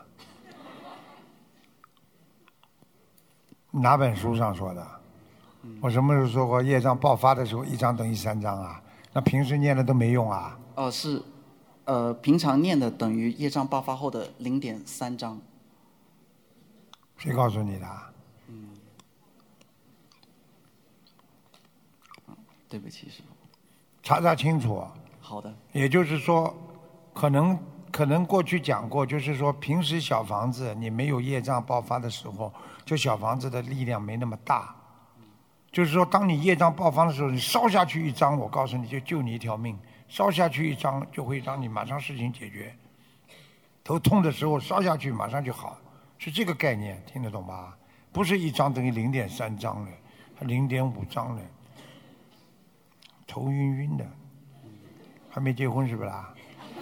哪本书上说的？我什么时候说过业障爆发的时候一张等于三张啊？那平时念的都没用啊？ 哦，是，呃，平常念的等于业障爆发后的零点三张。 谁告诉你的？ 嗯。 对不起，师父。 查查清楚。 好的。 也就是说，可能可能过去讲过，就是说平时小房子你没有业障爆发的时候，就小房子的力量没那么大。就是说，当你业障爆发的时候，你烧下去一张，我告诉你就救你一条命；烧下去一张，就会让你马上事情解决。头痛的时候烧下去，马上就好，是这个概念，听得懂吧？不是一张等于零点三张的，还零点五张的，头晕晕的，还没结婚是不是啦？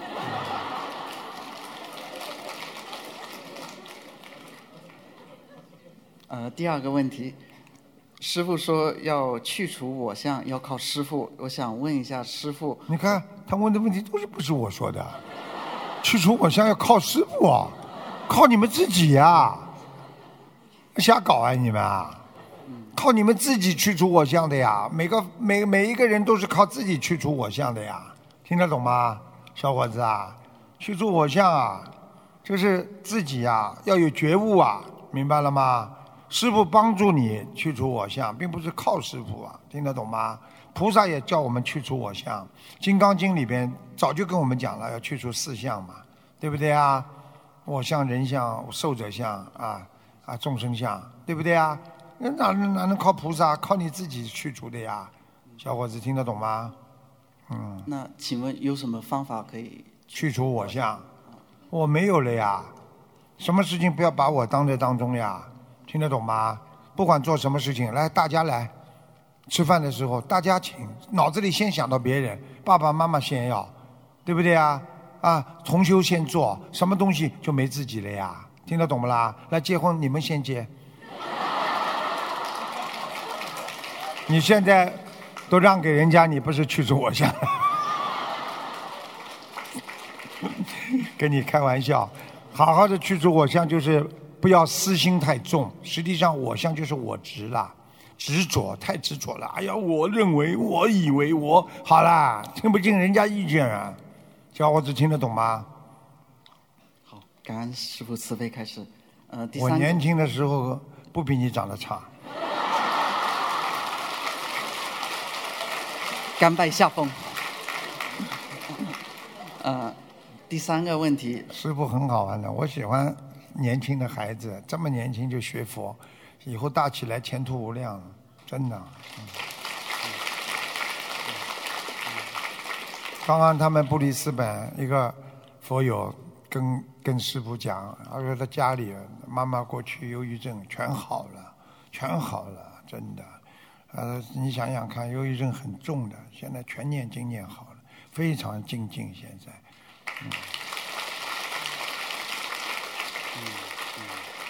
呃，第二个问题。师父说要去除我相，要靠师父。我想问一下师父， 你看他问的问题都是不是我说的？去除我相要靠师父啊，靠你们自己呀、啊，瞎搞啊你们啊！靠你们自己去除我相的呀，每个每每一个人都是靠自己去除我相的呀，听得懂吗，小伙子啊？去除我相啊，就是自己呀、啊、要有觉悟啊，明白了吗？师父帮助你去除我相，并不是靠师父啊，听得懂吗？菩萨也叫我们去除我相，《金刚经》里边早就跟我们讲了，要去除四相嘛，对不对啊？我相、人相、寿者相啊啊，众生相，对不对啊？那哪能哪能靠菩萨？靠你自己去除的呀，小伙子听得懂吗？嗯。 那请问有什么方法可以去除我相？我没有了呀，什么事情不要把我当在当中呀？听得懂吗？不管做什么事情，来大家来吃饭的时候，大家请，脑子里先想到别人，爸爸妈妈先要，对不对啊？啊，同修先做，什么东西就没自己了呀？听得懂不啦？来结婚，你们先结。你现在都让给人家，你不是去除我相？跟你开玩笑，好好的去除我相就是不要私心太重，实际上我相就是我执啦，执着太执着了。哎呀，我认为，我以为我好啦，听不进人家意见啊，小伙子听得懂吗？ 好，感恩师父慈悲开始。呃，第三我年轻的时候不比你长得差。 甘拜下风。呃，第三个问题， 师父很好玩的，我喜欢年轻的孩子，这么年轻就学佛，以后大起来前途无量，真的。嗯、刚刚他们布里斯本一个佛友跟跟师父讲，他说他家里妈妈过去忧郁症全好了，全好了，真的。呃，你想想看，忧郁症很重的，现在全念经念好了，非常精进。现在，嗯嗯嗯、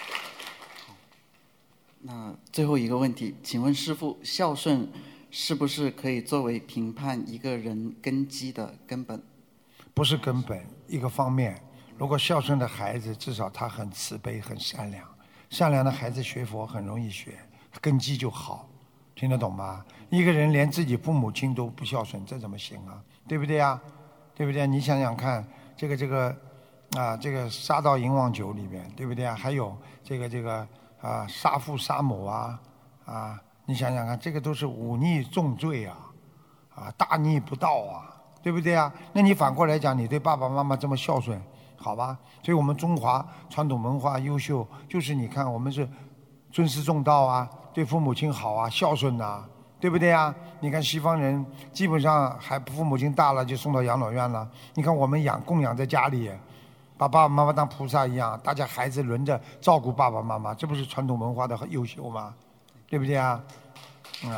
那最后一个问题，请问师父，孝顺是不是可以作为评判一个人根基的根本？ 不是根本，一个方面。如果孝顺的孩子，至少他很慈悲、很善良。善良的孩子学佛很容易学，根基就好。听得懂吗？一个人连自己父母亲都不孝顺，这怎么行啊？对不对啊？对不对？你想想看，这个这个啊，这个杀到淫妄酒里面，对不对啊？还有这个这个啊，杀父杀母啊啊，你想想看，这个都是忤逆重罪啊啊，大逆不道啊，对不对啊？那你反过来讲，你对爸爸妈妈这么孝顺，好吧？所以我们中华传统文化优秀，就是你看我们是尊师重道啊。对父母亲好啊，孝顺呐、啊，对不对啊？你看西方人基本上还父母亲大了就送到养老院了。你看我们养供养在家里，把爸爸妈妈当菩萨一样，大家孩子轮着照顾爸爸妈妈，这不是传统文化的优秀吗？对不对啊？嗯，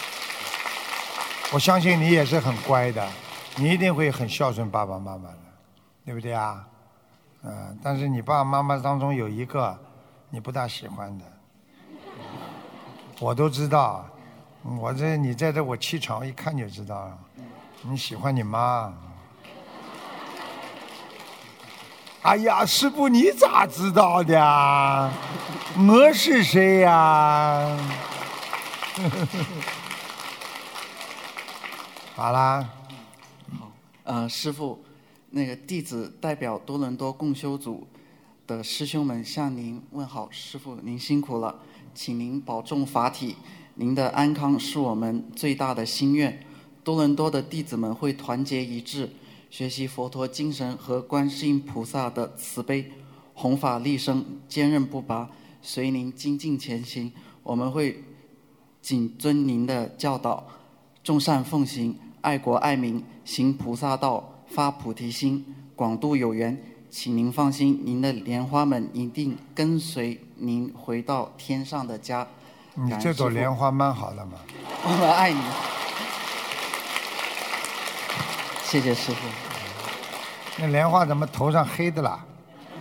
我相信你也是很乖的，你一定会很孝顺爸爸妈妈的，对不对啊？嗯，但是你爸爸妈妈当中有一个你不大喜欢的。我都知道，我这你在这我气场一看就知道了，你喜欢你妈。哎呀，师父你咋知道的？我是谁呀？好啦。 好，呃，师父，那个弟子代表多伦多共修组的师兄们向您问好，师父您辛苦了。请您保重法体，您的安康是我们最大的心愿。 多伦多的弟子们会团结一致，学习佛陀精神和观世音菩萨的慈悲，弘法利生，坚韧不拔，随您精进前行。我们会谨遵您的教导，众善奉行，爱国爱民，行菩萨道，发菩提心，广度有缘。请您放心，您的莲花们一定跟随您回到天上的家。 你这朵莲花蛮好的嘛。 我们爱你。谢谢师父。 那莲花怎么头上黑的啦？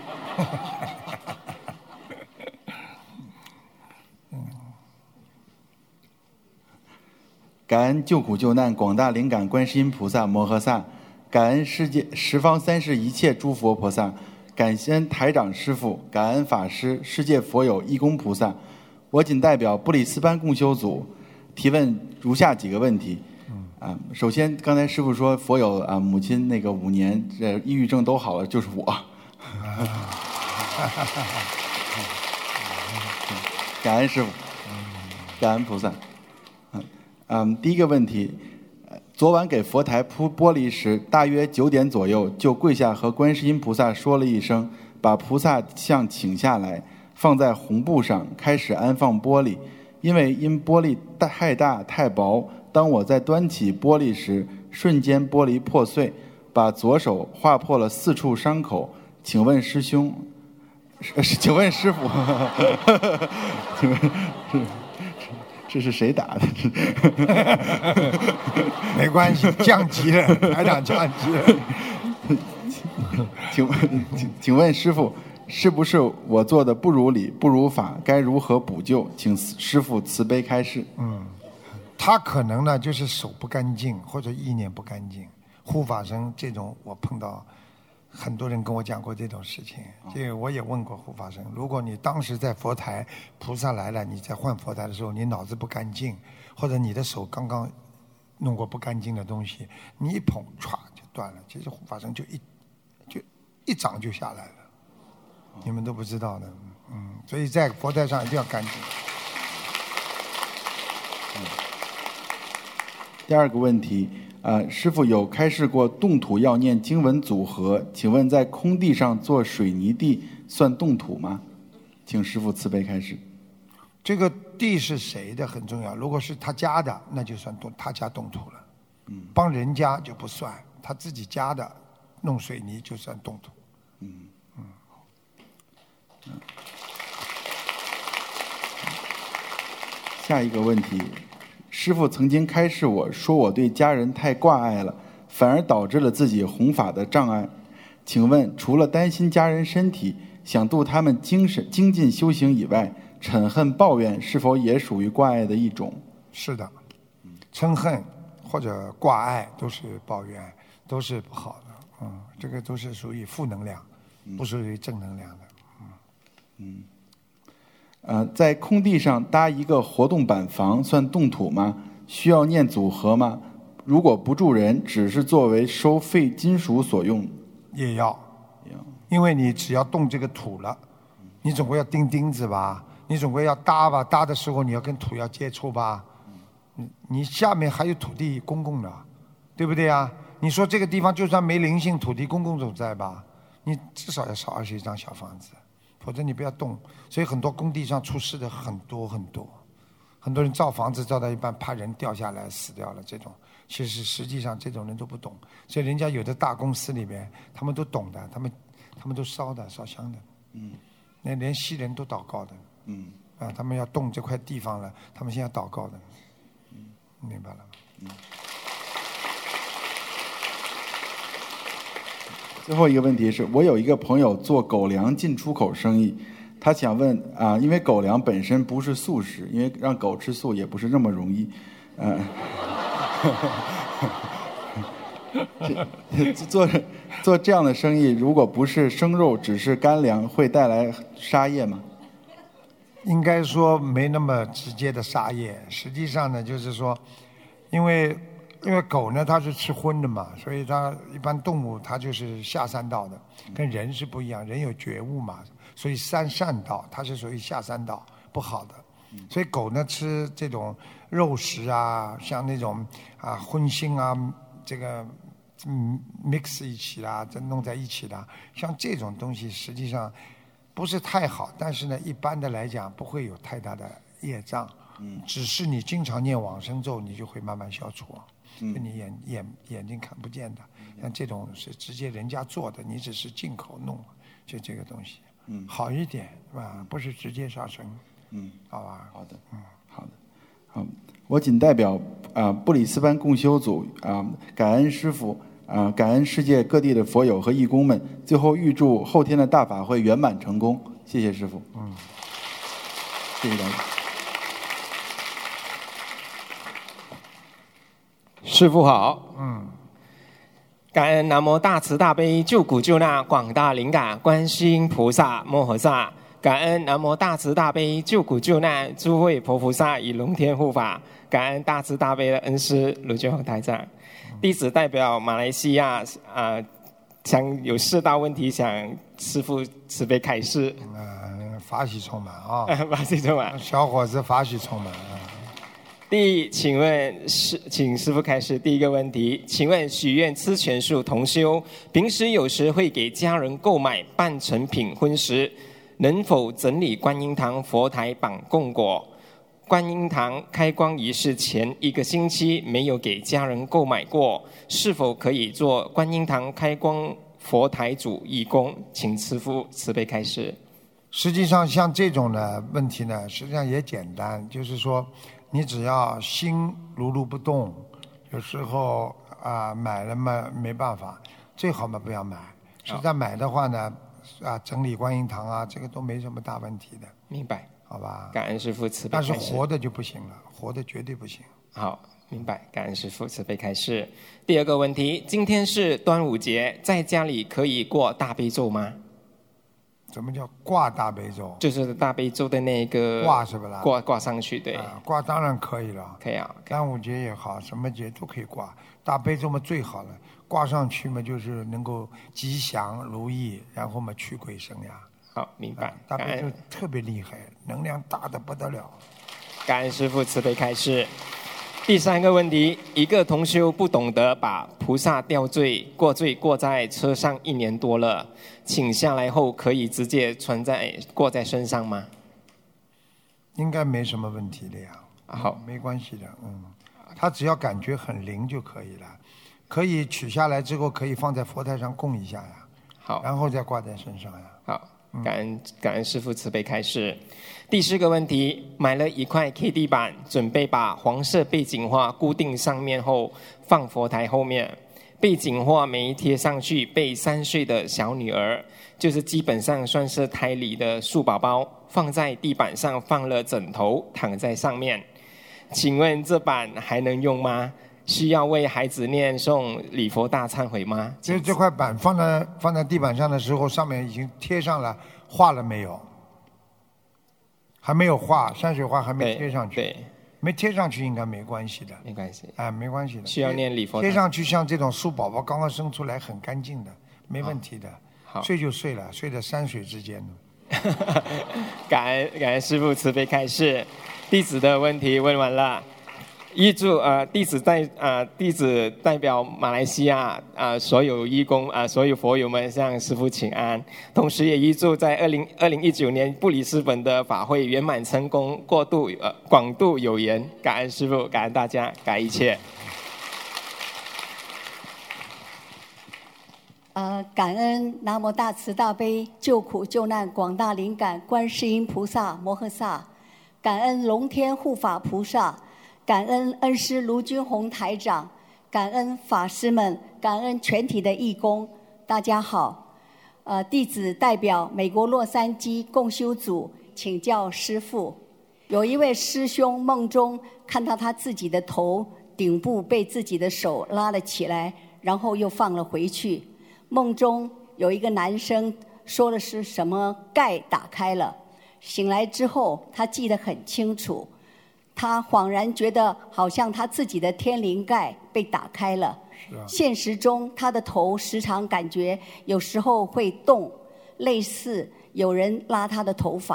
感恩救苦救难广大灵感观世音菩萨摩诃萨，感恩世界十方三世一切诸佛菩萨，感恩台长师父，感恩法师，世界佛友义工菩萨。我仅代表布里斯班共修组提问如下几个问题。啊，首先刚才师父说佛友啊，母亲那个五年呃抑郁症都好了，就是我。感恩师父，感恩菩萨。嗯，第一个问题，昨晚给佛台铺玻璃时，大约九点左右就跪下和观世音菩萨说了一声，把菩萨像请下来，放在红布上，开始安放玻璃。因为因玻璃太大太薄，当我在端起玻璃时，瞬间玻璃破碎，把左手划破了四处伤口。请问师兄，请问师父，请问这是谁打的？ 没关系，降级了，台长降级了。 请问，请请问师父，是不是我做的不如理、不如法？该如何补救？请师父慈悲开示。 嗯，他可能呢就是手不干净或者意念不干净。护法神这种，我碰到很多人跟我讲过这种事情，这个我也问过护法神。如果你当时在佛台，菩萨来了，你在换佛台的时候，你脑子不干净，或者你的手刚刚弄过不干净的东西，你一捧，歘就断了。其实护法神就一就一掌就下来了，你们都不知道的。嗯，所以在佛台上一定要干净。 嗯、第二个问题。呃，师父有开示过动土要念经文组合，请问在空地上做水泥地算动土吗？请师父慈悲开示。 这个地是谁的很重要，如果是他家的，那就算动他家动土了。嗯，帮人家就不算，他自己家的弄水泥就算动土。嗯嗯嗯。下一个问题。师父曾经开示我说我对家人太挂碍了，反而导致了自己弘法的障碍。请问除了担心家人身体，想度他们精神精进修行以外，嗔恨抱怨是否也属于挂碍的一种？ 是的，嗔恨或者挂碍都是抱怨，都是不好的。嗯，这个都是属于负能量，不属于正能量的。嗯嗯。呃，在空地上搭一个活动板房算动土吗？需要念组合吗？如果不住人，只是作为收废金属所用， 也要，因为你只要动这个土了，你总归要钉钉子吧，你总归要搭吧，搭的时候你要跟土要接触吧，你你下面还有土地公公的，对不对啊？你说这个地方就算没灵性，土地公公总在吧？你至少要烧二十一张小房子。否则你不要动，所以很多工地上出事的很多很多，很多人造房子造到一半，怕人掉下来死掉了，这种其实实际上这种人都不懂，所以人家有的大公司里面他们都懂的，他们他们都烧的烧香的，嗯，那连西人都祷告的，嗯，啊，他们要动这块地方了，他们现在祷告的，嗯，明白了吗？嗯。 最后一个问题是我有一个朋友做狗粮进出口生意，他想问啊，因为狗粮本身不是素食，因为让狗吃素也不是那么容易，呃，做做这样的生意，如果不是生肉，只是干粮，会带来杀业吗？ 应该说没那么直接的杀业，实际上呢，就是说，因为。因为狗呢，它是吃荤的嘛，所以它一般动物它就是下三道的，跟人是不一样。人有觉悟嘛，所以三善道它是属于下三道不好的。 所以狗呢吃这种肉食啊，像那种啊荤腥啊，这个嗯 mix 一起啦，这弄在一起啦，像这种东西实际上不是太好，但是呢，一般的来讲不会有太大的业障，嗯，只是你经常念往生咒，你就会慢慢消除，嗯，你眼眼眼睛看不见的，像这种是直接人家做的，你只是进口弄，就这个东西，嗯，好一点是吧？不是直接杀生，嗯，好吧， 好的，嗯，好的，好，我仅代表啊、呃、布里斯班共修组啊、呃，感恩师父。啊、呃，感恩世界各地的佛友和义工们，最后预祝后天的大法会圆满成功。谢谢师父。嗯，谢谢大家。 师父好。 嗯。 感恩南无大慈大悲救苦救难广大灵感观世音菩萨摩诃萨。感恩南无大慈大悲救苦救难诸位佛菩萨与龙天护法。感恩大慈大悲的恩师卢俊宏台长。弟子代表马来西亚啊、呃，想有四大问题，想师父慈悲开示。 嗯，法喜充满啊！ 法喜充满， 小伙子法喜充满。 第一，请问师，请师父开示第一个问题，请问许愿吃全素同修，平时有时会给家人购买半成品荤食，能否整理观音堂佛台绑供果？观音堂开光仪式前一个星期没有给家人购买过，是否可以做观音堂开光佛台主义工？请师父慈悲开示。 实际上像这种的问题呢，实际上也简单，就是说你只要心如如不动，有时候啊、呃、买了嘛没办法，最好嘛不要买。实在买的话呢，啊整理观音堂啊，这个都没什么大问题的。 明白。 好吧， 感恩师父慈悲开示。 但是活的就不行了，活的绝对不行。 好，明白。感恩师父慈悲开示。第二个问题，今天是端午节，在家里可以过大悲咒吗？ 什么叫挂大悲咒？ 就是大悲咒的那个挂是不啦？ 挂挂上去，对。 啊，挂当然可以了。 可以啊。 端午节也好，什么节都可以挂。大悲咒嘛最好了，挂上去嘛就是能够吉祥如意，然后嘛驱鬼神呀。 好，明白。 大悲咒特别厉害，能量大得不得了。 感恩师父慈悲开示。第三个问题，一个同修不懂得把菩萨吊坠过坠过在车上一年多了，请下来后可以直接穿在过在身上吗？ 应该没什么问题的呀。 好， 没关系的，嗯，他只要感觉很灵就可以了，可以取下来之后可以放在佛台上供一下呀。 好， 然后再挂在身上呀。 好。感恩感恩师父慈悲开示。第四个问题，买了一块 K D 板，准备把黄色背景画固定上面后放佛台后面，背景画没贴上去，被三岁的小女儿，就是基本上算是胎里的树宝宝，放在地板上放了枕头躺在上面，请问这板还能用吗？需要为孩子念诵礼佛大忏悔吗？ 其实这块板放在放在地板上的时候，上面已经贴上了画了没有？还没有画，山水画还没贴上去。 对，对没贴上去应该没关系的。 没关系。 哎，没关系的。 需要念礼佛。 贴上去像这种树宝宝刚刚生出来很干净的，没问题的。 好， 睡就睡了，睡在山水之间的。 感恩感恩师父慈悲开示，弟子的问题问完了。预祝呃弟子代呃弟子代表马来西亚啊、呃、所有义工啊、呃、所有佛友们向师父请安，同时也预祝在二零二零一九年布里斯本的法会圆满成功，过度呃广度有缘。感恩师父，感恩大家，感恩一切。 呃，感恩南无大慈大悲救苦救难广大灵感观世音菩萨摩诃萨，感恩龙天护法菩萨。感恩恩师卢军宏台长，感恩法师们，感恩全体的义工，大家好。呃，弟子代表美国洛杉矶共修组请教师父，有一位师兄梦中看到他自己的头顶部被自己的手拉了起来，然后又放了回去。梦中有一个男生说的是什么盖打开了，醒来之后他记得很清楚。他恍然觉得好像他自己的天灵盖被打开了。是啊。现实中他的头时常感觉有时候会动，类似有人拉他的头发。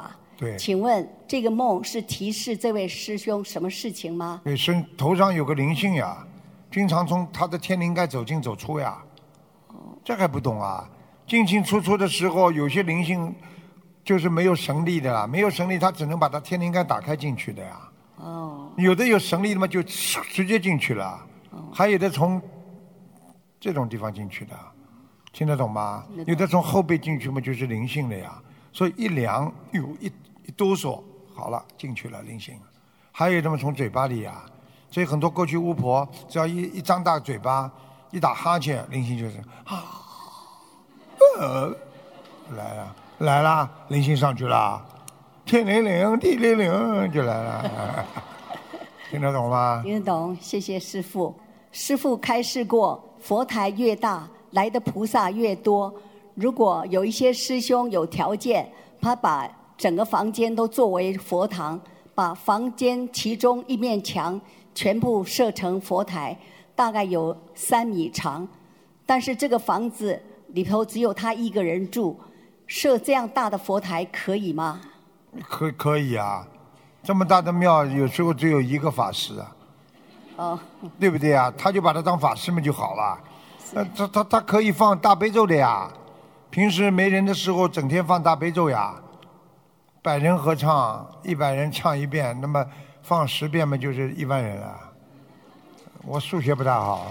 对。 请问这个梦是提示这位师兄什么事情吗？ 对，身头上有个灵性呀，经常从他的天灵盖走进走出呀。这还不懂啊？进进出出的时候，有些灵性就是没有神力的啦，没有神力，他只能把他天灵盖打开进去的呀。 哦。 有的有神力的嘛，就直接进去了。哦。还有的从这种地方进去的，听得懂吗？有的从后背进去嘛，就是灵性的呀。所以一凉，哟，一一哆嗦，好了，进去了灵性。还有的嘛，从嘴巴里呀。所以很多过去巫婆，只要一一张大嘴巴。一打哈欠，灵性就是啊，呃，来了来了，灵性上去了，天灵灵地灵灵就来了，听得懂吗？ 听得懂，谢谢师父。师父开示过，佛台越大，来的菩萨越多。如果有一些师兄有条件，他把整个房间都作为佛堂，把房间其中一面墙全部设成佛台。大概有三米长，但是这个房子里头只有他一个人住，设这样大的佛台可以吗？ 可可以啊，这么大的庙有时候只有一个法师啊， 哦， 对不对啊？他就把它当法师们就好了。那他他他可以放大悲咒的呀，平时没人的时候整天放大悲咒呀，百人合唱，一百人唱一遍，那么放十遍嘛就是一万人了。我数学不大好，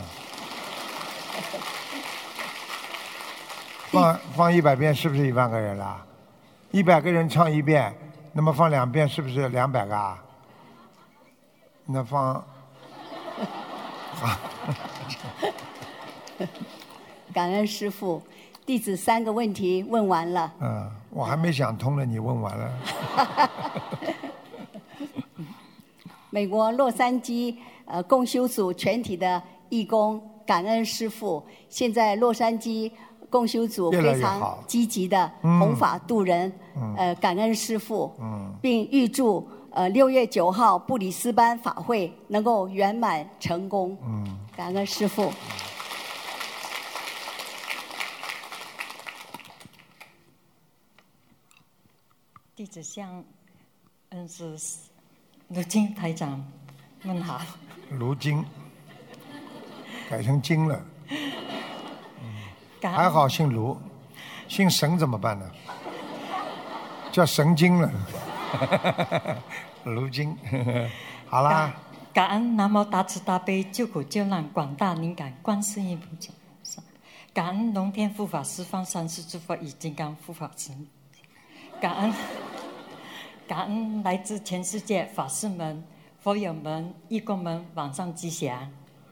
放放一百遍是不是一万个人了？一百个人唱一遍，那么放两遍是不是两百个啊？那放， 感恩师父，弟子三个问题问完了。 嗯，我还没想通呢，你问完了。 美国洛杉矶呃共修组全体的义工感恩师父，现在洛杉矶共修组非常积极的弘法度人，嗯、呃感恩师父，嗯、并预祝呃六月九号布里斯班法会能够圆满成功。嗯，感恩师父。 弟子向恩师卢金台长问好。 卢金改成金了，嗯、还好姓卢，姓神怎么办呢？叫神经了。卢金，好啦。 感恩南无大慈大悲救苦救难广大灵感观世音菩萨，感恩龙天护法十方三世诸佛与金刚护法神，感恩感恩来自全世界法师们、佛友们、义工们往上吉祥。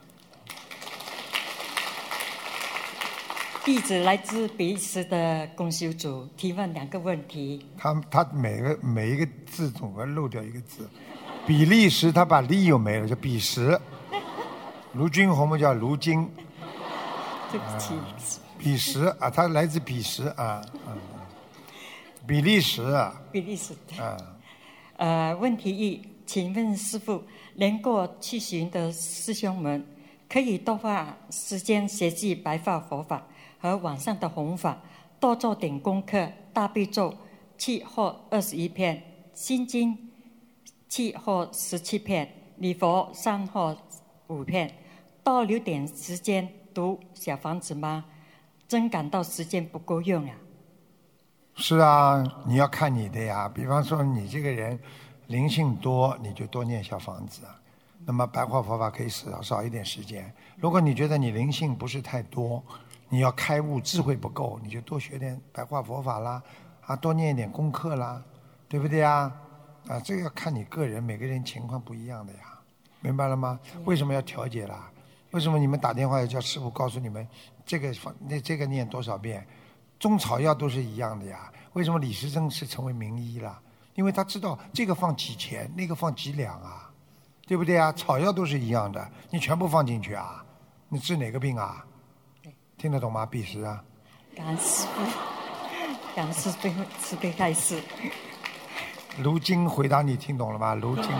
弟子来自比利时的共修组，提问两个问题。 他他每个每一个字总会漏掉一个字，比利时他把利又没了，叫比时。卢军红嘛叫卢金。 对不起。 啊、比时啊，他来自比时啊，嗯、比利时啊。 比利时。 啊。 呃，问题一，请问师父，年过七旬的师兄们，可以多花时间学习白话佛法和网上的弘法，多做点功课，大悲咒七或二十一片，心经七或十七片，礼佛三或五片，多留点时间读小房子吗？真感到时间不够用啊。 是啊，你要看你的呀。比方说你这个人灵性多，你就多念小房子。那么白话佛法可以少少一点时间。如果你觉得你灵性不是太多，你要开悟智慧不够，你就多学点白话佛法啦，啊，多念一点功课啦，对不对呀？啊，这个要看你个人，每个人情况不一样的呀，明白了吗？为什么要调节啦？为什么你们打电话要叫师父告诉你们这个那这个念多少遍？中草药都是一样的呀。为什么李时珍是成为名医了？因为他知道这个放几钱，那个放几两啊，对不对啊？草药都是一样的，你全部放进去啊，你治哪个病啊？听得懂吗？彼时啊。 感恩师父，感恩师父慈悲开示。 卢金回答你听懂了吗？卢金。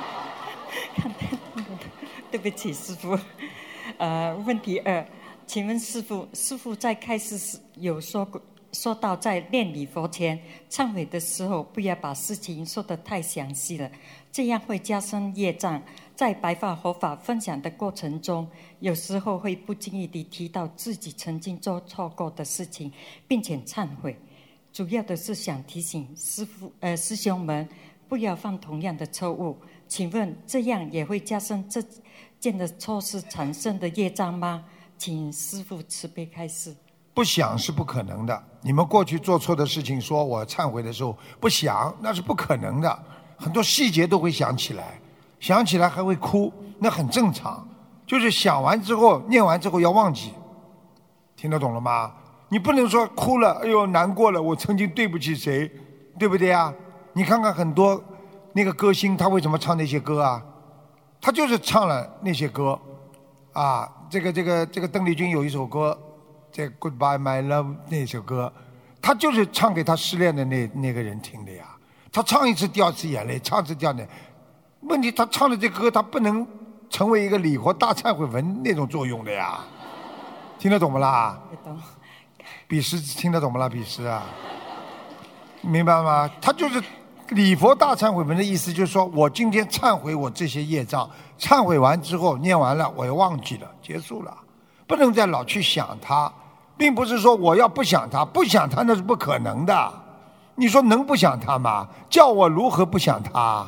对不起，师父。呃，问题二，请问师父，师父在开示时有说过说到在念礼佛前忏悔的时候，不要把事情说得太详细了，这样会加深业障。在白话佛法分享的过程中，有时候会不经意地提到自己曾经做错过的事情，并且忏悔。主要的是想提醒师父呃师兄们不要犯同样的错误。请问这样也会加深这件的错事产生的业障吗？请师父慈悲开示。 不想是不可能的。你们过去做错的事情，说我忏悔的时候不想，那是不可能的。很多细节都会想起来，想起来还会哭，那很正常。就是想完之后，念完之后要忘记，听得懂了吗？你不能说哭了，哎呦难过了，我曾经对不起谁，对不对啊？你看看很多那个歌星，他为什么唱那些歌啊？他就是唱了那些歌，啊，这个这个这个邓丽君有一首歌。这 Goodbye My Love 那首歌，他就是唱给他失恋的那那个人听的呀。他唱一次掉一次眼泪，唱一次掉眼泪。问题他唱的这歌，他不能成为一个礼佛大忏悔文那种作用的呀。听得懂不啦？ 懂。 比师听得懂不啦？比师啊，明白吗？他就是礼佛大忏悔文的意思，就是说我今天忏悔我这些业障，忏悔完之后念完了，我也忘记了，结束了。不能再老去想它，并不是说我要不想它，不想它那是不可能的。你说能不想它吗？叫我如何不想它？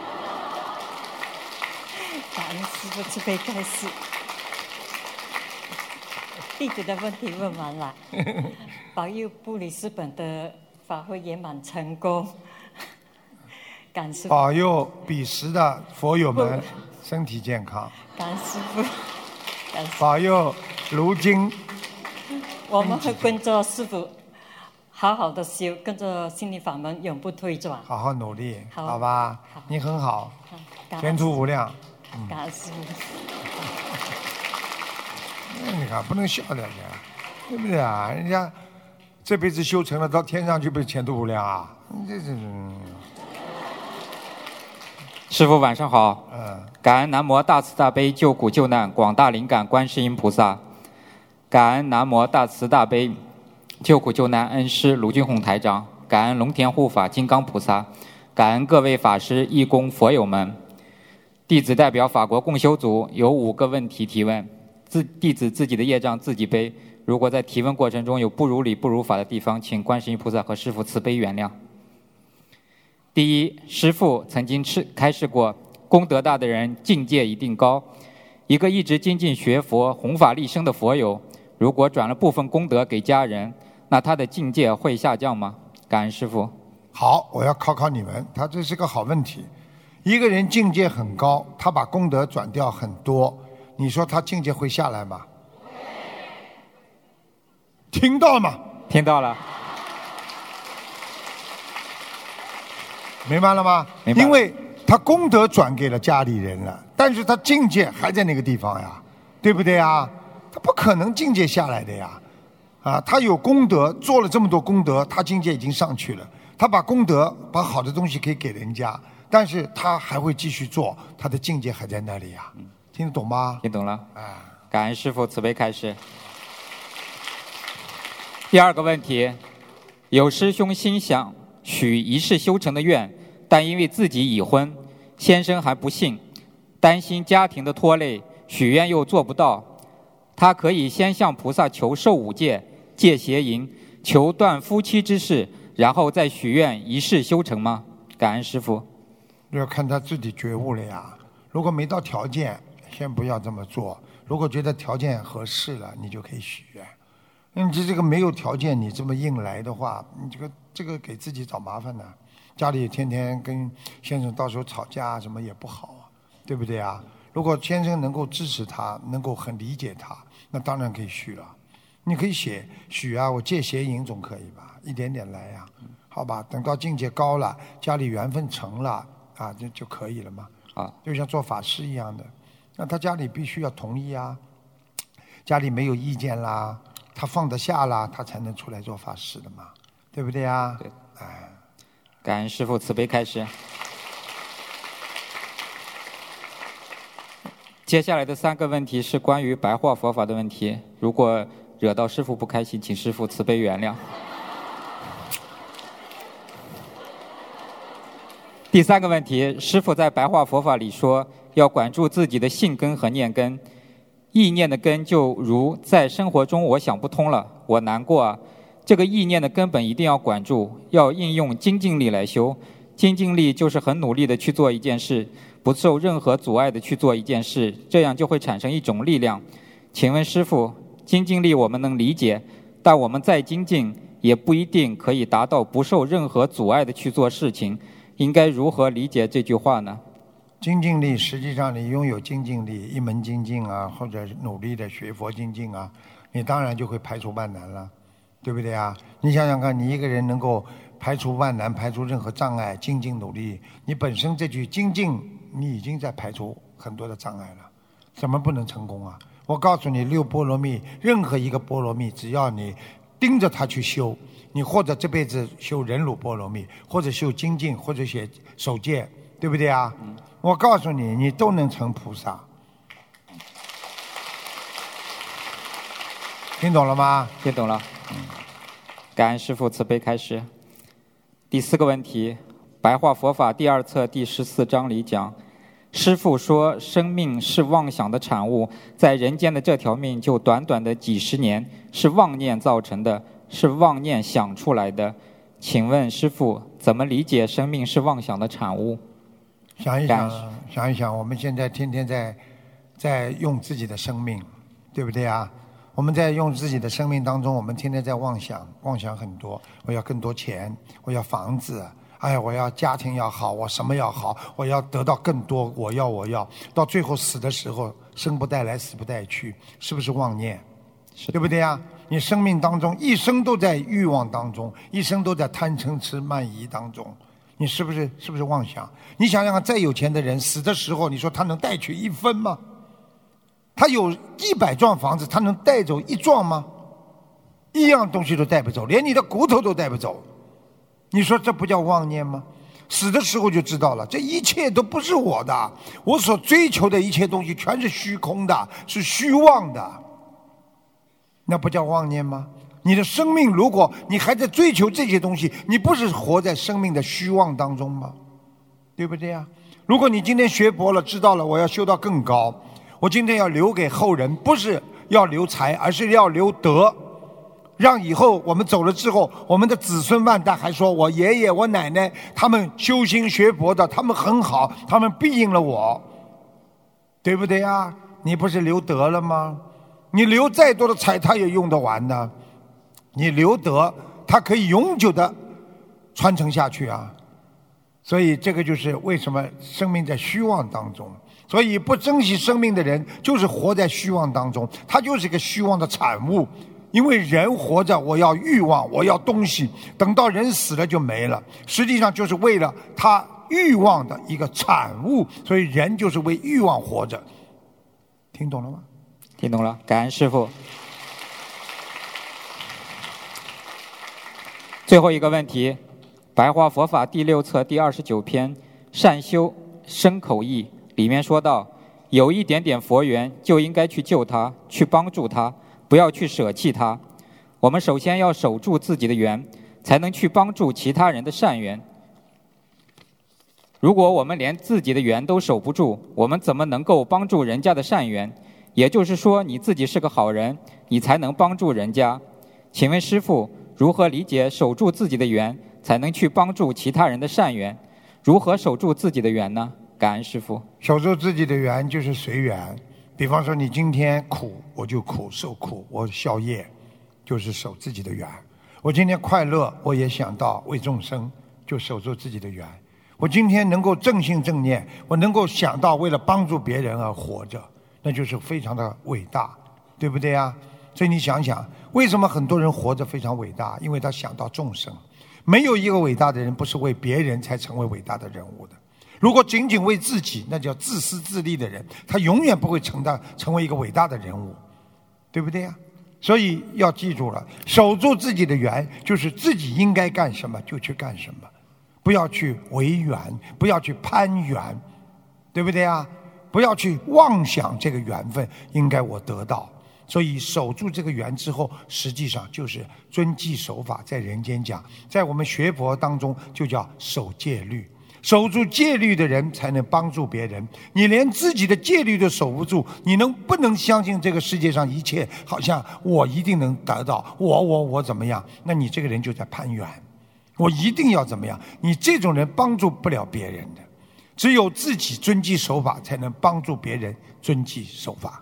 感恩师父慈悲开示。弟子的问题问完了，保佑布里斯本的法会圆满成功。感恩师父。 保佑彼时的佛友们身体健康。 感恩师父。 保佑如今， 我们会跟着师父好好的修，跟着心灵法门永不退转， 好好努力， 好, 好吧？ 好你很好， 好前途无量。 嗯、感恩师父。 你看，不能笑人家，对不对啊？人家这辈子修成了，到天上去不是前途无量啊？这这。 师父晚上好， 嗯， 感恩南无大慈大悲救苦救难广大灵感观世音菩萨，感恩南无大慈大悲救苦救难恩师卢军宏台长，感恩龙天护法金刚菩萨，感恩各位法师义工佛友们。弟子代表法国共修组有五个问题提问，自弟子自己的业障自己背，如果在提问过程中有不如理不如法的地方，请观世音菩萨和师父慈悲原谅。第一，师父曾经开示过，功德大的人境界一定高。一个一直精进学佛、弘法利生的佛友，如果转了部分功德给家人，那他的境界会下降吗？感恩师父。 好，我要考考你们，他这是个好问题。一个人境界很高，他把功德转掉很多，你说他境界会下来吗？听到了吗？ 听到了。 明白了吗？ 明白了。 因为他功德转给了家里人了，但是他境界还在那个地方呀，对不对呀？他不可能境界下来的呀，啊，他有功德，做了这么多功德，他境界已经上去了，他把功德把好的东西可以给人家，但是他还会继续做，他的境界还在那里呀，听得懂吗？ 听懂了。 啊， 感恩师父慈悲开示。第二个问题，有师兄心想许一世修成的愿，但因为自己已婚，先生还不信，担心家庭的拖累，许愿又做不到，他可以先向菩萨求受五戒、戒邪淫，求断夫妻之事，然后再许愿一世修成吗？感恩师父。 要看他自己觉悟了呀。如果没到条件，先不要这么做；如果觉得条件合适了，你就可以许愿。你这这个没有条件，你这么硬来的话，你这个这个给自己找麻烦呢。家里天天跟先生到时候吵架什么也不好啊，对不对啊？如果先生能够支持他，能够很理解他，那当然可以许了。你可以写许啊，我戒邪淫总可以吧？一点点来呀、啊，好吧？等到境界高了，家里缘分成了啊，就就可以了嘛。 啊， 就像做法事一样的，那他家里必须要同意啊，家里没有意见啦。他放得下啦，他才能出来做法事的嘛，对不对呀？ 对， 哎， 感恩师父慈悲开示。接下来的三个问题是关于白话佛法的问题，如果惹到师父不开心，请师父慈悲原谅。 第三个问题，师父在白话佛法里说，要管住自己的信根和念根。意念的根就如在生活中我想不通了，我难过啊，这个意念的根本一定要管住，要应用精进力来修。精进力就是很努力的去做一件事，不受任何阻碍的去做一件事，这样就会产生一种力量。请问师父，精进力我们能理解，但我们再精进也不一定可以达到不受任何阻碍的去做事情，应该如何理解这句话呢？ 精进力，实际上你拥有精进力，一门精进啊，或者努力的学佛精进啊，你当然就会排除万难了，对不对啊？你想想看，你一个人能够排除万难，排除任何障碍，精进努力，你本身这句精进，你已经在排除很多的障碍了，怎么不能成功啊？我告诉你，六波罗蜜，任何一个波罗蜜，只要你盯着它去修，你或者这辈子修忍辱波罗蜜，或者修精进，或者写守戒，对不对啊？嗯，我告诉你，你都能成菩萨。听懂了吗？ 听懂了。感恩师父慈悲开示。第四个问题，白话佛法第二册第十四章里讲，师父说生命是妄想的产物，在人间的这条命就短短的几十年，是妄念造成的，是妄念想出来的。请问师父，怎么理解生命是妄想的产物？ 想一想，想一想，我们现在天天在在用自己的生命，对不对啊？我们在用自己的生命当中，我们天天在妄想，妄想很多。我要更多钱，我要房子，哎呀，我要家庭要好，我什么要好，我要得到更多，我要我要，到最后死的时候，生不带来，死不带去，是不是妄念？对不对啊？你生命当中一生都在欲望当中，一生都在贪嗔痴慢疑当中。你是不是是不是妄想？你想想看，再有钱的人死的时候，你说他能带去一分吗？他有一百幢房子，他能带走一幢吗？一样东西都带不走，连你的骨头都带不走。你说这不叫妄念吗？死的时候就知道了，这一切都不是我的，我所追求的一切东西全是虚空的，是虚妄的，那不叫妄念吗？你的生命，如果你还在追求这些东西，你不是活在生命的虚妄当中吗？对不对呀？如果你今天学佛了，知道了我要修到更高，我今天要留给后人，不是要留财，而是要留德，让以后我们走了之后，我们的子孙万代还说我爷爷我奶奶他们修心学佛的，他们很好，他们庇应了我，对不对呀？你不是留德了吗？你留再多的财他也用得完的，你留德它可以永久的传承下去啊。所以这个就是为什么生命在虚妄当中，所以不珍惜生命的人就是活在虚妄当中，他就是一个虚妄的产物。因为人活着我要欲望，我要东西，等到人死了就没了，实际上就是为了他欲望的一个产物，所以人就是为欲望活着。听懂了吗？ 听懂了，感恩师父。最后一个问题，白话佛法第六册第二十九篇善修身口意里面说到，有一点点佛缘就应该去救他，去帮助他，不要去舍弃他。我们首先要守住自己的缘，才能去帮助其他人的善缘。如果我们连自己的缘都守不住，我们怎么能够帮助人家的善缘？也就是说，你自己是个好人，你才能帮助人家。请问师父，如何理解守住自己的缘，才能去帮助其他人的善缘？如何守住自己的缘呢？感恩师父。 守住自己的缘就是随缘。比方说你今天苦，我就苦受苦，我消业，就是守自己的缘。我今天快乐，我也想到为众生，就守住自己的缘。我今天能够正信正念，我能够想到为了帮助别人而活着，那就是非常的伟大，对不对啊？所以你想想，为什么很多人活着非常伟大？因为他想到众生。没有一个伟大的人不是为别人才成为伟大的人物的。如果仅仅为自己，那叫自私自利的人，他永远不会成到成为一个伟大的人物，对不对呀？所以要记住了，守住自己的缘，就是自己应该干什么就去干什么，不要去违缘，不要去攀缘，对不对呀？不要去妄想这个缘分应该我得到。所以守住这个缘之后，实际上就是遵纪守法。在人间讲，在我们学佛当中就叫守戒律。 守住戒律的人才能帮助别人。你连自己的戒律都守不住，你能不能相信这个世界上一切好像我一定能得到，我我我怎么样？那你这个人就在攀缘，我一定要怎么样？你这种人帮助不了别人的，只有自己遵纪守法，才能帮助别人遵纪守法。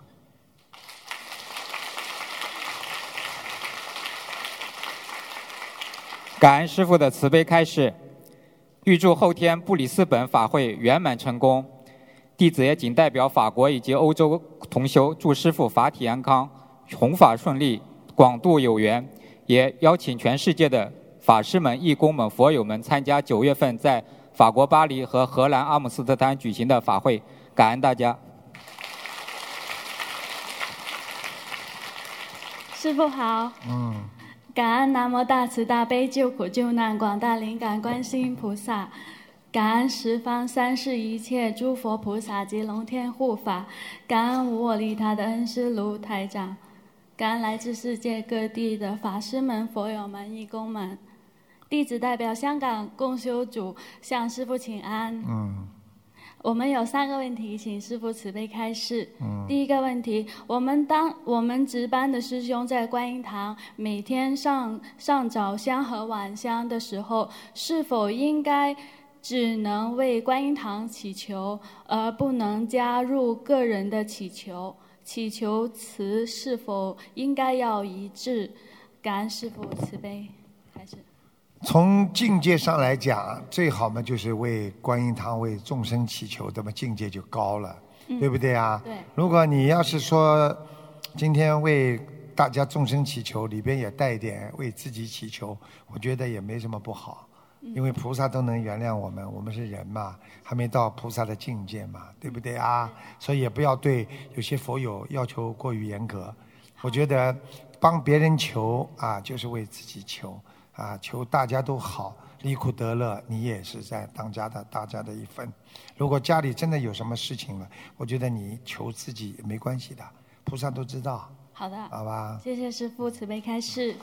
感恩师父的慈悲开示，预祝后天布里斯本法会圆满成功。弟子也仅代表法国以及欧洲同修，祝师父法体安康，弘法顺利，广度有缘。也邀请全世界的法师们、义工们、佛友们参加九月份在法国巴黎和荷兰阿姆斯特丹举行的法会。感恩大家。 师父好。 嗯。 感恩南无大慈大悲救苦救难广大灵感观世音菩萨，感恩十方三世一切诸佛菩萨及龙天护法，感恩无我利他的恩师卢台长，感恩来自世界各地的法师们、佛友们、义工们。弟子代表香港共修组向师父请安。 嗯。 我们有三个问题，请师父慈悲开示。 嗯、 第一个问题，我们当我们值班的师兄在观音堂每天上上早香和晚香的时候，是否应该只能为观音堂祈求，而不能加入个人的祈求？祈求词是否应该要一致？感恩师父慈悲开示。 从境界上来讲，最好嘛就是为观音堂为众生祈求，那么境界就高了， 嗯、 对不对啊？ 对。 如果你要是说今天为大家众生祈求，里边也带一点为自己祈求，我觉得也没什么不好，因为菩萨都能原谅我们，我们是人嘛，还没到菩萨的境界嘛，对不对啊？所以也不要对有些佛友要求过于严格。我觉得帮别人求啊，就是为自己求。啊，求大家都好，离苦得乐，你也是在当家的大家的一份。如果家里真的有什么事情了，我觉得你求自己没关系的，菩萨都知道。 好的， 好吧。 谢谢师父慈悲开示。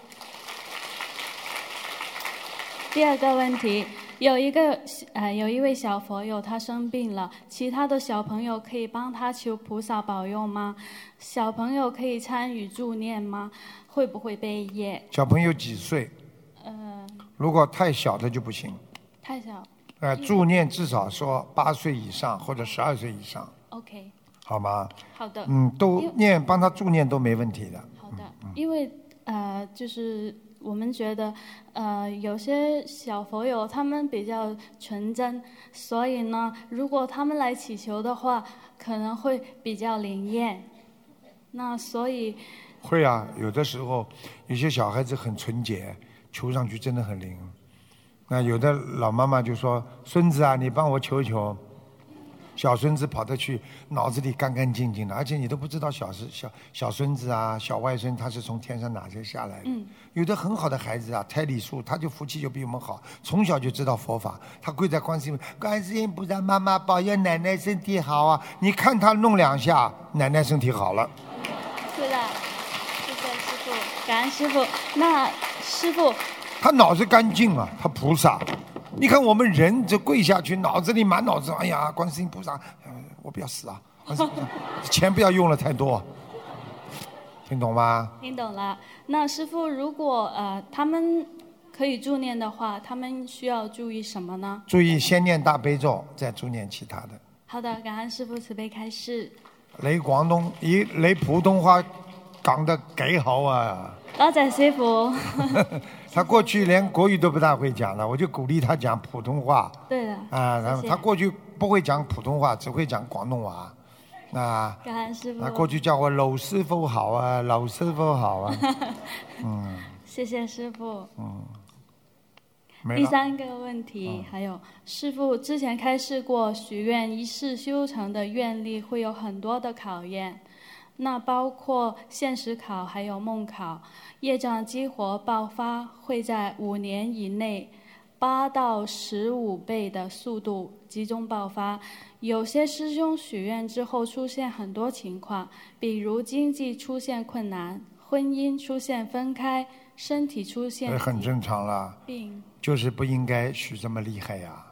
第二个问题，有一个呃有一位小佛友他生病了，其他的小朋友可以帮他求菩萨保佑吗？小朋友可以参与助念吗？会不会背业？ 小朋友几岁？ 呃， 如果太小的就不行。 太小。 呃，助念至少说八岁以上或者十二岁以上。 OK。 好吗？ 好的。 嗯，都念帮他助念都没问题的。 好的，嗯、因为呃，就是我们觉得呃，有些小佛友他们比较纯真，所以呢，如果他们来祈求的话，可能会比较灵验。那所以。 会啊，有的时候有些小孩子很纯洁。求上去真的很灵，那有的老妈妈就说：“孙子啊，你帮我求求。”小孙子跑得去，脑子里干干净净的，而且你都不知道小小小孙子啊、小外孙他是从天上哪些下来的。 嗯、 有的很好的孩子啊，胎里素他就福气就比我们好，从小就知道佛法，他跪在观世音，观世音菩萨妈妈保佑奶奶身体好啊！你看他弄两下，奶奶身体好了。 是的，谢谢师父，感恩师父。那。师父， 他脑子干净啊，他菩萨。你看我们人这跪下去，脑子里满脑子，哎呀，观世音菩萨，呃、我不要死啊！钱不要用了太多，听懂吗？ 听懂了。那师父，如果呃他们可以助念的话，他们需要注意什么呢？ 注意先念大悲咒，再助念其他的。 好的，感恩师父慈悲开示。 你廣東，咦，你普通話講得幾好啊！ 多謝師父。 他過去連國語都不大會講了，我就鼓勵他講普通話。 對了。 啊，然後他過去不會講普通話，只會講廣東話。啊。 感恩師父。 他過去叫我老師傅好啊，老師傅好啊。嗯。 謝謝師父。 嗯。 第三個問題，還有師父之前開示過，許願一世修成的願力會有很多的考驗。那包括現實考還有夢考，業障激活爆發會在五年以內八到十五倍的速度集中爆發。有些師兄許願之後出現很多情況，比如經濟出現困難，婚姻出現分開，身體出現很正常了， 病， 就是不應該許這麼厲害呀、啊。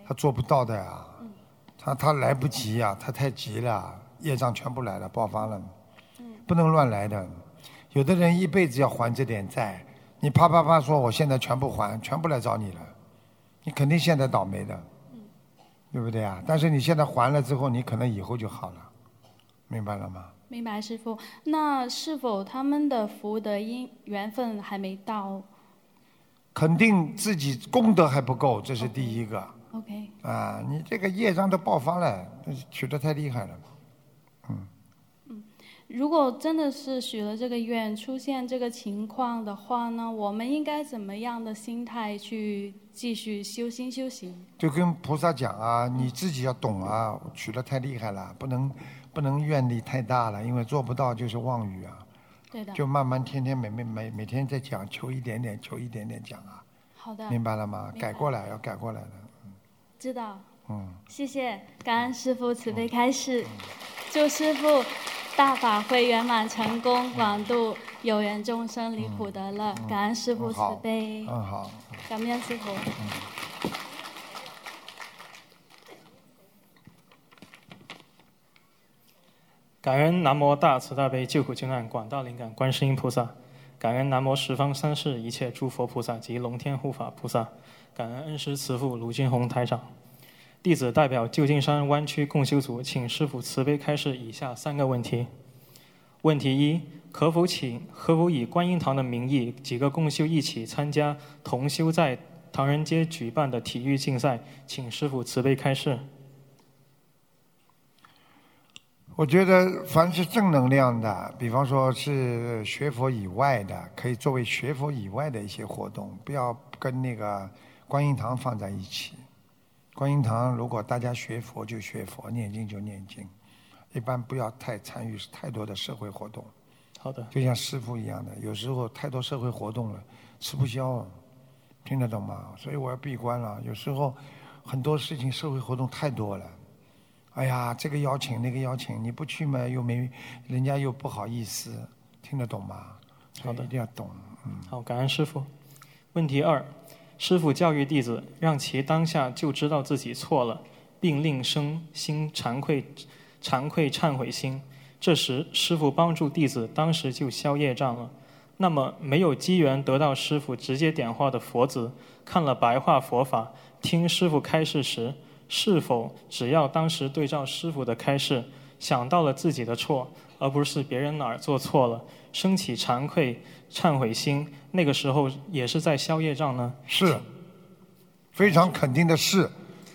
他做不到的呀，他他来不及呀，他太急了，业障全部来了，爆发了，不能乱来的。有的人一辈子要还这点债，你啪啪啪说我现在全部还，全部来找你了，你肯定现在倒霉的，对不对啊？但是你现在还了之后，你可能以后就好了，明白了吗？ 明白，师父。那是否他们的福德因缘分还没到？ 肯定自己功德还不够，这是第一个。 OK。 啊，你这个业障都爆发了，取得太厉害了。嗯。 嗯，如果真的是许了这个愿，出现这个情况的话呢，我们应该怎么样的心态去继续修心修行？ 就跟菩萨讲啊，你自己要懂啊，取得太厉害了，不能不能愿力太大了，因为做不到就是妄语啊。 对的。 就慢慢天天每每每每天在讲，求一点点，求一点点讲啊。 好的。 明白了吗？改过来，要改过来的。嗯。 知道。 嗯。 谢谢，感恩师父慈悲开示，祝师父大法会圆满成功，广度有缘众生离苦得乐。嗯、感恩师父慈悲。 嗯，好。 感恩师父。 嗯。 感恩南无大慈大悲救苦救难广大灵感观世音菩萨，感恩南无十方三世一切诸佛菩萨及龙天护法菩萨，感恩恩师慈父卢军宏台长。弟子代表旧金山湾区共修组，请师父慈悲开示以下三个问题。问题一：可否请可否以观音堂的名义，几个共修一起参加同修在唐人街举办的体育竞赛？请师父慈悲开示。 我觉得凡是正能量的，比方说是学佛以外的，可以作为学佛以外的一些活动，不要跟那个观音堂放在一起。观音堂如果大家学佛就学佛，念经就念经，一般不要太参与太多的社会活动。 好的。 就像师父一样的，有时候太多社会活动了，吃不消，听得懂吗？所以我要闭关了。有时候很多事情社会活动太多了。哎呀，这个邀请那个邀请，你不去嘛又没，人家又不好意思，听得懂吗？ 好的， 一定要懂。嗯。 好，感恩师父。问题二：师父教育弟子，让其当下就知道自己错了，并令生心惭愧、惭愧忏悔心。这时，师父帮助弟子当时就消业障了。那么，没有机缘得到师父直接点化的佛子，看了白话佛法，听师父开示时，是否只要当时对照师父的开示，想到了自己的错，而不是别人哪儿做错了，升起惭愧忏悔心，那个时候也是在消业障呢？ 是，非常肯定的是。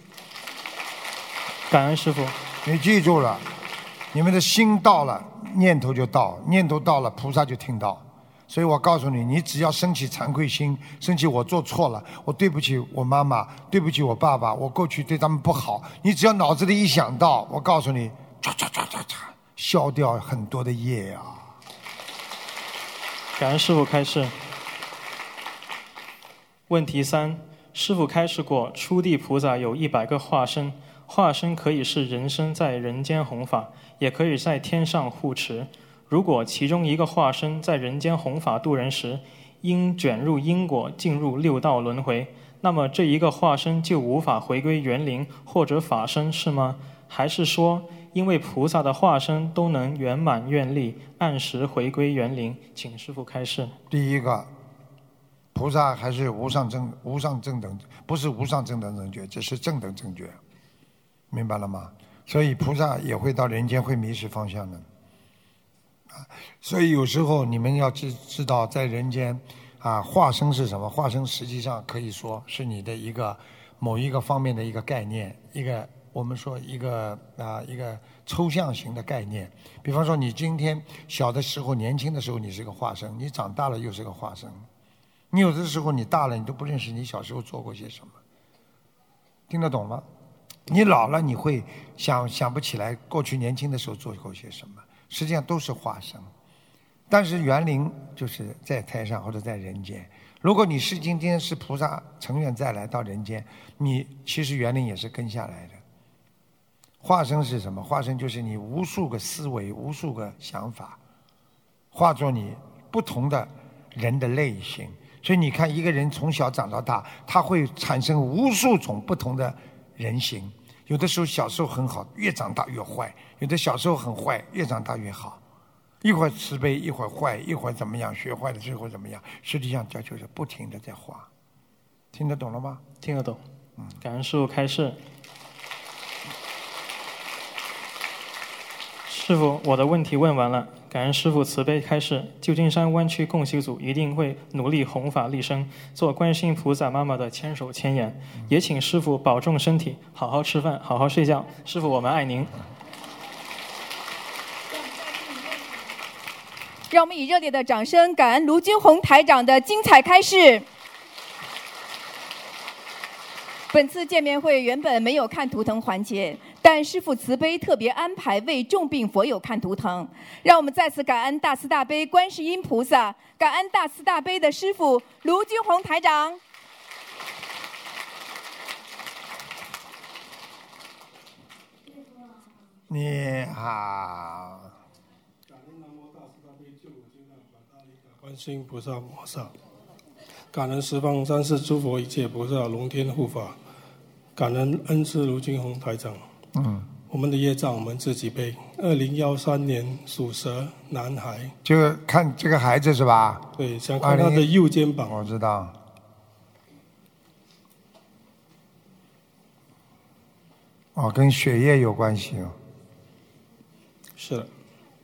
感恩师父。 你记住了，你们的心到了，念头就到，念头到了，菩萨就听到。所以我告诉你，你只要升起惭愧心，升起我做错了，我对不起我妈妈，对不起我爸爸，我过去对他们不好，你只要脑子里一想到，我告诉你，唰唰唰唰唰，消掉很多的业啊。 感恩师父开示。问题三：师父开示过，初地菩萨有一百个化身，化身可以是人身在人间弘法，也可以在天上护持。如果其中一个化身在人间弘法度人时，因卷入因果进入六道轮回，那么这一个化身就无法回归园林或者法身，是吗？还是说，因为菩萨的化身都能圆满愿力，按时回归园林？请师父开示。 第一个，菩萨还是无上正无上正等，不是无上正等正觉，只是正等正觉，明白了吗？所以菩萨也会到人间，会迷失方向的。所以有时候你们要知知道，在人间啊，化身是什么？化身实际上可以说是你的一个某一个方面的一个概念，一个我们说一个啊一个抽象型的概念。比方说，你今天小的时候、年轻的时候，你是个化身；你长大了又是个化身。你有的时候你大了，你都不认识你小时候做过些什么，听得懂吗？你老了，你会想想不起来过去年轻的时候做过些什么。实际上都是化身，但是园林就是在台上或者在人间。如果你是今天是菩萨成愿再来到人间，你其实园林也是跟下来的。化身是什么？化身就是你无数个思维、无数个想法，化作你不同的人的类型。所以你看，一个人从小长到大，他会产生无数种不同的人形。有的时候小时候很好，越长大越坏；有的小时候很坏，越长大越好。一会儿慈悲，一会儿坏，一会儿怎么样，学坏了之后怎么样？实际上这就是不停的在化。听得懂了吗？ 听得懂。嗯，感恩师父开示。师父，我的问题问完了。感恩师父慈悲开示，旧金山湾区共修组一定会努力弘法利生，做观世音菩萨妈妈的千手千眼。也请师父保重身体，好好吃饭，好好睡觉。师父，我们爱您。 让我们以热烈的掌声，感恩卢军红台长的精彩开示。本次见面会原本没有看图腾环节，但师父慈悲特别安排为重病佛友看图腾，让我们再次感恩大慈大悲观世音菩萨，感恩大慈大悲的师父卢军红台长。 你好。 观世音菩萨摩萨，感恩十方三世诸佛一切菩萨龙天护法，感恩恩师卢军红台长。 嗯， 我们的业障我们自己背。二零幺三年属蛇男孩， 就看这个孩子是吧？ 对，想看他的右肩膀。 我知道。哦，跟血液有关系哦。 是的。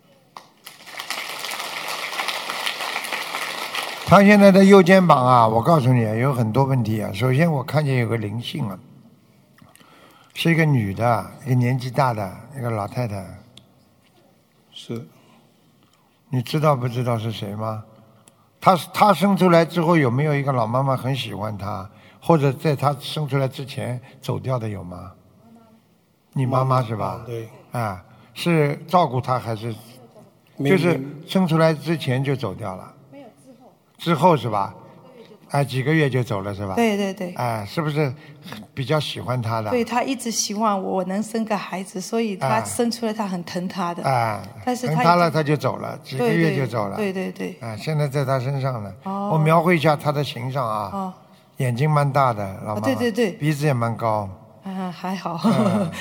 他现在的右肩膀啊，我告诉你有很多问题啊。首先我看见有个灵性啊，是一个女的，一个年纪大的一个老太太。 是。 你知道不知道是谁吗？她她生出来之后有没有一个老妈妈很喜欢她，或者在她生出来之前走掉的有吗？你妈妈是吧？ 对。 啊，是照顾她还是？就是生出来之前就走掉了。之后是吧？哎，几个月就走了是吧？ 对对对。 哎，是不是比较喜欢他的？ 对，他一直希望我能生个孩子，所以他生出来他很疼他的。 哎， 但是疼他了他就走了，几个月就走了。 对对对。 哎，现在在他身上了。 哦。 我描绘一下他的形象啊。 哦。 眼睛蛮大的，老妈妈。 对对对。 鼻子也蛮高。 啊，还好。 嗯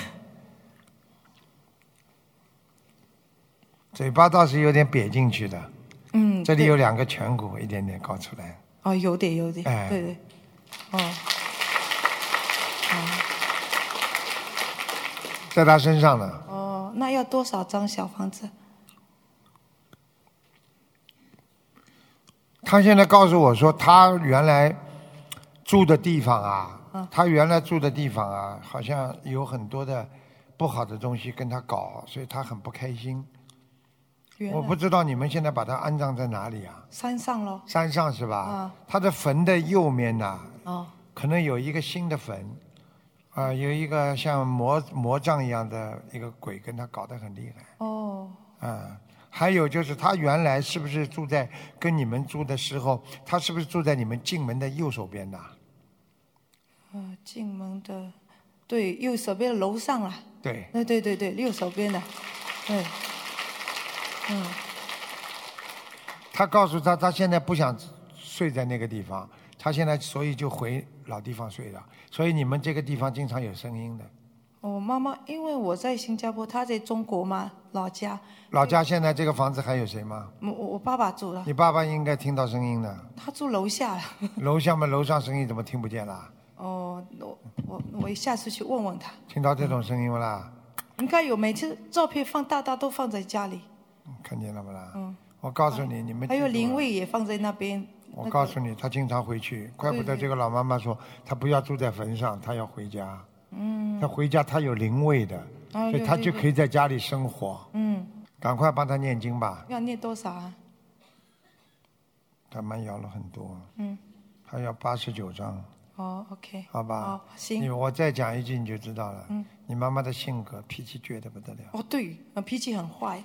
嘴巴倒是有点瘪进去的。 嗯， 这里有两个颧骨，一点点高出来。 哦，有点有点， 哎、 对对，哦，哦， 在他身上呢。 哦，那要多少张小房子？ 他现在告诉我说，他原来住的地方啊， 嗯、 他原来住的地方啊，好像有很多的不好的东西跟他搞，所以他很不开心。我不知道你们现在把它安葬在哪里啊？ 山上咯。 山上是吧？ 啊。 他的坟的右面呐、 哦， 可能有一个新的坟，啊、呃，有一个像魔魔杖一样的一个鬼跟他搞得很厉害。 哦。 啊、嗯，还有就是他原来是不是住在跟你们住的时候，他是不是住在你们进门的右手边的？ 呃，进门的，对，右手边的楼上啦。 对。 对对对对，右手边的，对。嗯， 他告诉他，他现在不想睡在那个地方，他现在所以就回老地方睡了。所以你们这个地方经常有声音的。 我妈妈，因为我在新加坡，她在中国嘛，老家。 老家现在这个房子还有谁吗？ 我我爸爸住了。 你爸爸应该听到声音的。 他住楼下了。 楼下嘛，楼上声音怎么听不见啦？ 哦，我我我下次去问问他。 听到这种声音不啦？ 应该有，每次照片放大大都放在家里。 看见了不啦？ 嗯， 我告诉你，你们还有灵位也放在那边。 我告诉你，他经常回去，怪不得这个老妈妈说，她不要住在坟上，她要回家。 嗯。 她回家，她有灵位的，所以她就可以在家里生活。 嗯。 赶快帮她念经吧。 要念多少啊？ 他们要了很多。 嗯。 他要八十九张。 哦 ，OK。 好吧。 哦，行。 你我再讲一句你就知道了。 嗯。 你妈妈的性格，脾气倔得不得了。 哦，对，脾气很坏的。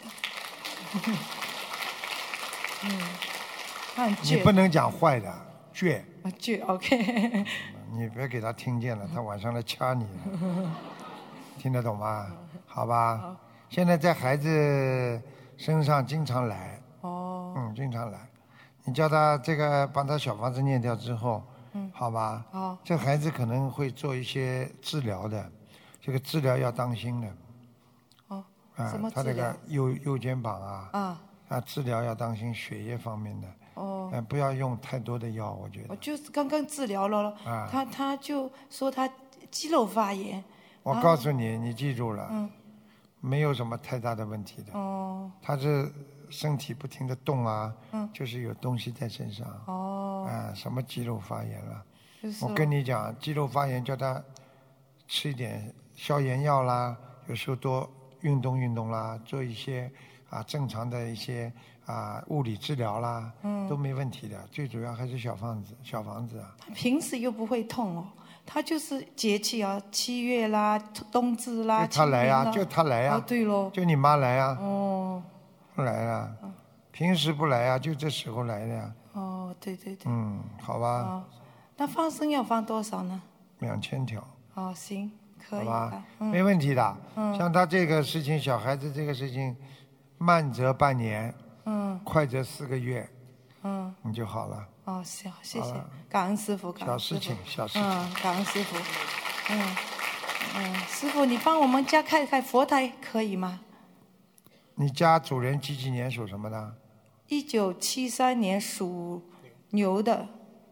嗯，他很倔。 你不能讲坏的，倔。 啊，倔 ，OK。 你别给他听见了，他晚上来掐你了。听得懂吗？好吧。好。现在在孩子身上经常来。 哦。 嗯，经常来。你叫他这个帮他小房子念掉之后， 嗯， 好吧？ 哦。 这孩子可能会做一些治疗的，这个治疗要当心的。 哦。 啊， 什么治疗？ 他这个右右肩膀啊。 啊。 啊，治疗要当心血液方面的。 哦。 嗯，不要用太多的药，我觉得。 我就是刚刚治疗了， 啊。 他他就说他肌肉发炎。 我告诉你，你记住了。 嗯。 没有什么太大的问题的。 哦。 他是身体不停的动啊。 嗯。 就是有东西在身上。 哦。 啊，什么肌肉发炎了？ 就是我跟你讲，肌肉发炎叫他吃一点消炎药啦，有时候多运动运动啦，做一些啊正常的一些啊物理治疗啦， 嗯都没问题的。最主要还是小房子，小房子啊。 他平时又不会痛哦，他就是节气啊，七月啦、冬至啦。 就他来呀、 清明啦就他来呀、 哦，对喽。 就你妈来呀、 哦。 不来啊，平时不来呀、就这时候来的呀。 哦，对对对。 嗯，好吧。 哦，那放生要放多少呢？ 两千条。 哦，行，可以好吧的，嗯、 没问题的。 嗯像他这个事情，小孩子这个事情，慢则半年， 嗯， 快则四个月， 嗯， 你就好了。 哦，行，谢谢好了， 感恩师傅，感恩师傅小事情，小事情。 嗯，感恩师傅，嗯嗯，师傅，你帮我们家看看佛台可以吗？ 你家主人几几年属什么的？ 一九七三年属牛的。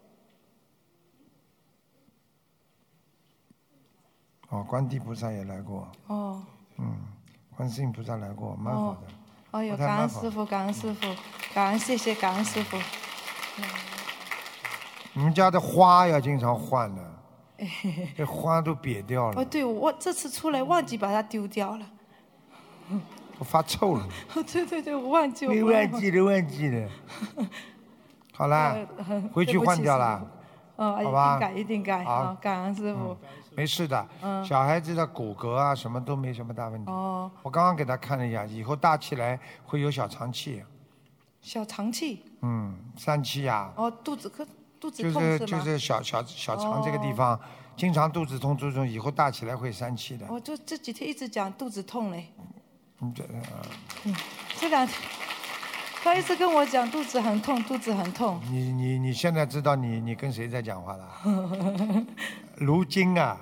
哦，观地菩萨也来过。 哦。 嗯，观世音菩萨来过，蛮好的。 哦哟， 不太蛮好感恩师傅，感恩师傅，感恩谢谢，感恩师傅。 你们家的花要经常换的，这花都瘪掉哦， 了， 对，我这次出来忘记把它丢掉了。 都发臭了。 哦，对对对，我忘记。 没我忘记了，忘记了。好啦，回去换掉了。 哦， 好吧一定改，一定改。 好好，感恩师傅。 没事的， 嗯小孩子的骨骼啊，什么都没什么大问题。 哦。 我刚刚给他看了一下，以后大起来会有小肠气， 小肠气。 嗯，疝气呀、 哦，肚子可肚子就痛吗？ 是就是小小小肠这个地方，经常肚子痛，肚子痛，以后大起来会疝气的。 我就这几天一直讲肚子痛嘞。 嗯，这呃嗯，这两天他一直跟我讲肚子很痛，肚子很痛。 你你你现在知道你你跟谁在讲话了？卢金啊。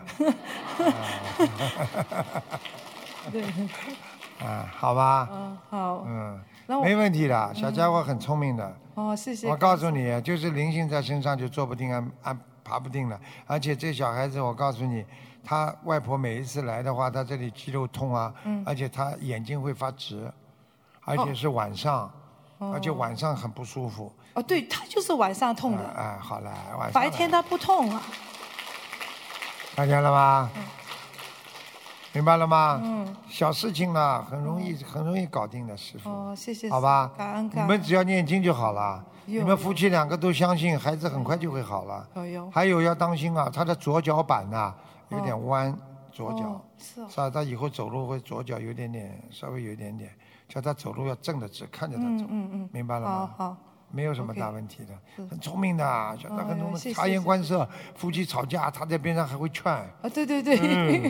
对。 啊，好吧。 嗯，好。 嗯， 那我没问题的，小家伙很聪明的。 哦，谢谢。 我告诉你，就是灵性在身上就坐不定啊，啊爬不定了。而且这小孩子，我告诉你，他外婆每一次来的话，他这里肌肉痛啊， 嗯而且他眼睛会发直，而且是晚上， 哦而且晚上很不舒服。 哦，对他就是晚上痛的。 哎，好了，晚上白天他不痛啊。 看见了吗？明白了吗？ 嗯。 小事情呢，很容易很容易搞定的，师傅。 哦，谢谢。 好吧， 感恩感恩。 你们只要念经就好了。 有你们夫妻两个都相信，孩子很快就会好了。 哦哟。 还有要当心啊，他的左脚板呐、有点弯，左脚哦是哦是吧？他以后走路会左脚有点点，稍微有一点点，叫他走路要正的直，看着他走， 嗯嗯嗯。 明白了吗？ 好好。 没有什么 OK 大问题的， 是很聪明的，小他很聪明， 哎呦谢谢察言观色，夫妻吵架，他在边上还会劝。 啊，对对对。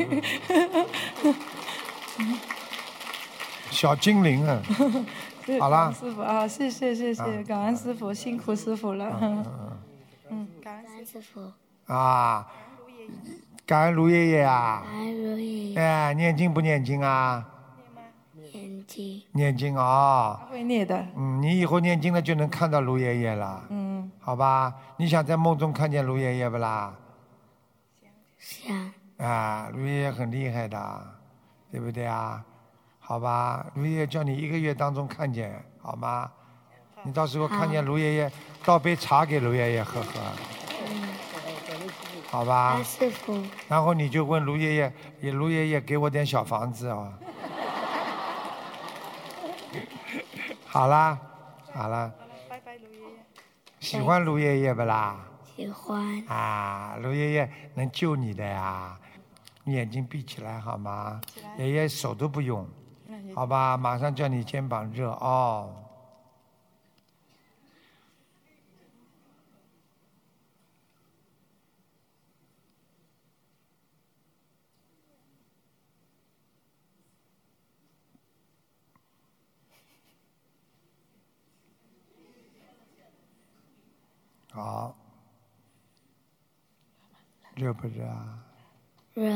嗯小精灵啊！ 对好了感恩师傅啊，谢谢谢谢， 啊感恩师傅，辛苦师傅了。 嗯嗯，感恩师傅。 啊，感恩卢爷爷啊！ 感恩如意哎，念经不念经啊？ 眼睛， 念经啊、 会念的。 嗯，你以后念经了就能看到卢爷爷了。 嗯。 好吧，你想在梦中看见卢爷爷不啦？ 想啊，卢爷爷很厉害的，对不对啊？好吧，卢爷爷叫你一个月当中看见，好吗？你到时候看见卢爷爷，倒杯茶给卢爷爷喝喝，好吧？ 感恩师傅， 然后你就问卢爷爷，也卢爷爷给我点小房子哦。好啦，好啦。 拜拜，卢爷爷。 喜欢卢爷爷不啦？ 喜欢啊，卢爷爷能救你的呀，你眼睛闭起来好吗？爷爷手都不用，好吧，马上叫你肩膀热哦。好， 热不热啊？ 热。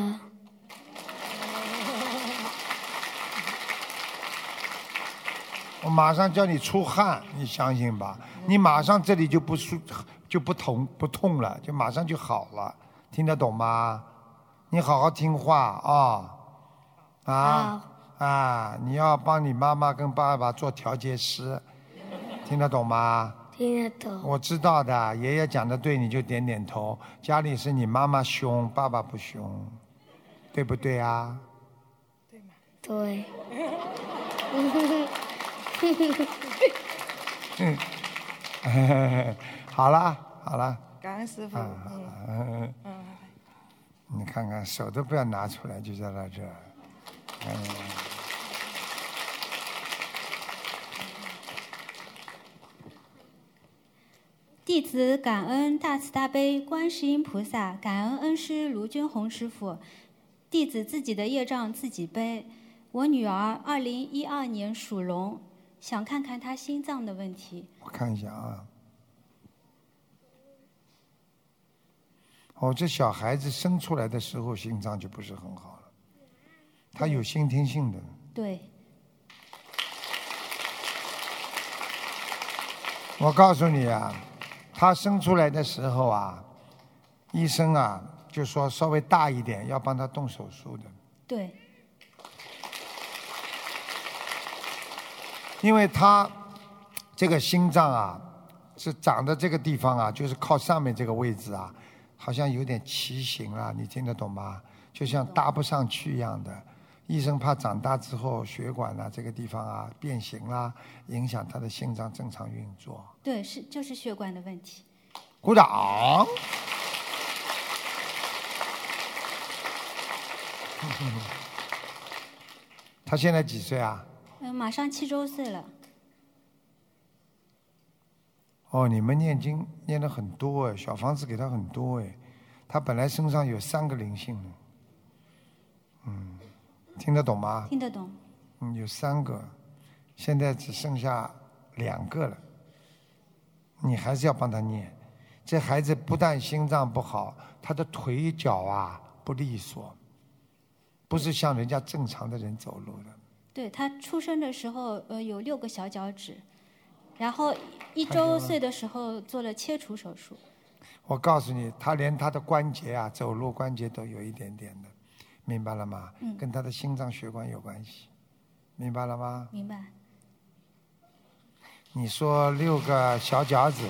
我马上叫你出汗，你相信吧？你马上这里就不舒就不痛不痛了，就马上就好了，听得懂吗？你好好听话啊！啊啊！你要帮你妈妈跟爸爸做调节师，听得懂吗？ 听得懂。 我知道的，爷爷讲的对，你就点点头。家里是你妈妈凶，爸爸不凶，对不对啊？ 对。 嗯，好了好了。 感恩师傅。 嗯嗯。你看看，手都不要拿出来，就在到这儿。嗯。 弟子感恩大慈大悲观世音菩萨，感恩恩师卢军红师傅。弟子自己的业障自己背。我女儿二零一二年属龙，想看看她心脏的问题。 我看一下啊。哦，这小孩子生出来的时候心脏就不是很好了，他有先天性的。 对。 我告诉你啊。他生出来的时候啊，医生啊就说稍微大一点，要帮他动手术的。 对。 因为他这个心脏啊，是长的这个地方啊，就是靠上面这个位置啊，好像有点畸形了，你听得懂吗？就像搭不上去一样的。医生怕长大之后血管啊这个地方啊变形啦，影响他的心脏正常运作。 对，是就是血管的问题。 鼓掌。他现在几岁啊？ 嗯，马上七周岁了。 哦，你们念经念得很多哎，小房子给他很多哎，他本来身上有三个灵性呢。嗯。听得懂吗？ 听得懂。 嗯，有三个，现在只剩下两个了。你还是要帮他念。这孩子不但心脏不好，他的腿脚啊不利索，不是像人家正常的人走路的。 对，他出生的时候呃有六个小脚趾，然后一周岁的时候做了切除手术。 我告诉你，他连他的关节啊，走路关节都有一点点的。明白了吗？ 嗯， 跟他的心脏血管有关系，明白了吗？ 明白。 你说六个小脚趾，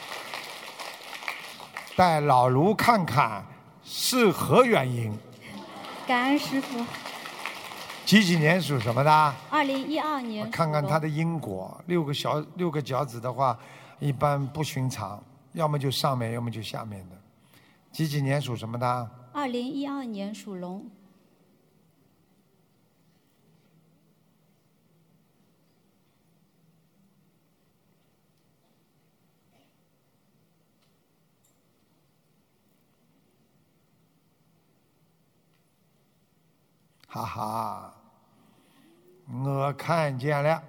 带老卢看看是何原因？ 感恩师父。 几几年属什么的？ 二零一二年。 看看他的因果，六个小六个脚趾的话，一般不寻常，要么就上面，要么就下面的。几几年属什么的？ 二零一二年属龙。 哈哈，我看见了。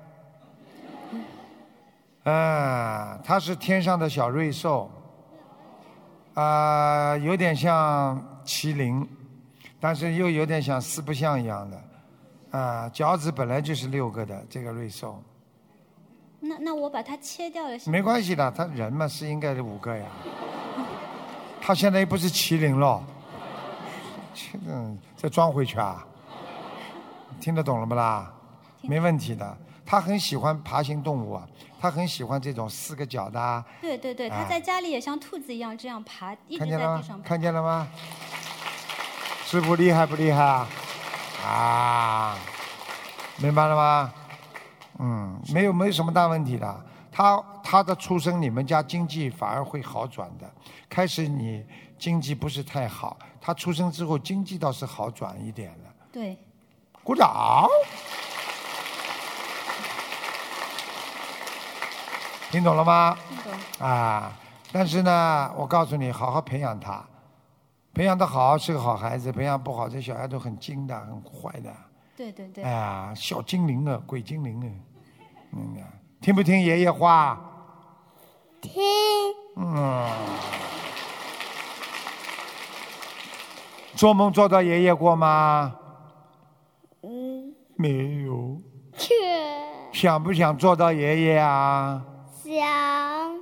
嗯，他是天上的小瑞兽，啊、呃，有点像麒麟，但是又有点像四不像一样的。啊、呃，脚趾本来就是六个的，这个瑞兽。 那那我把它切掉了。 没关系的，他人嘛是应该是五个呀。他现在又不是麒麟了，嗯，再装回去啊。听得懂了不啦？没问题的。他很喜欢爬行动物啊，他很喜欢这种四个脚的啊。 对对对，他在家里也像兔子一样这样爬，一直在地上爬。 看见了吗？师傅厉害不厉害啊？啊，明白了吗？嗯，没有没有什么大问题的。他他的出生，你们家经济反而会好转的。开始你经济不是太好，他出生之后经济倒是好转一点了。 对。 鼓掌。听懂了吗？ 听懂。 啊，但是呢，我告诉你，好好培养他，培养得好是个好孩子，培养不好，这小孩都很精的，很坏的。 对对对。 啊，小精灵啊，鬼精灵啊，嗯，听不听爷爷话？ 听。 嗯。 做梦做到爷爷过吗？ 嗯， 没有。 去想不想做到爷爷啊？ 想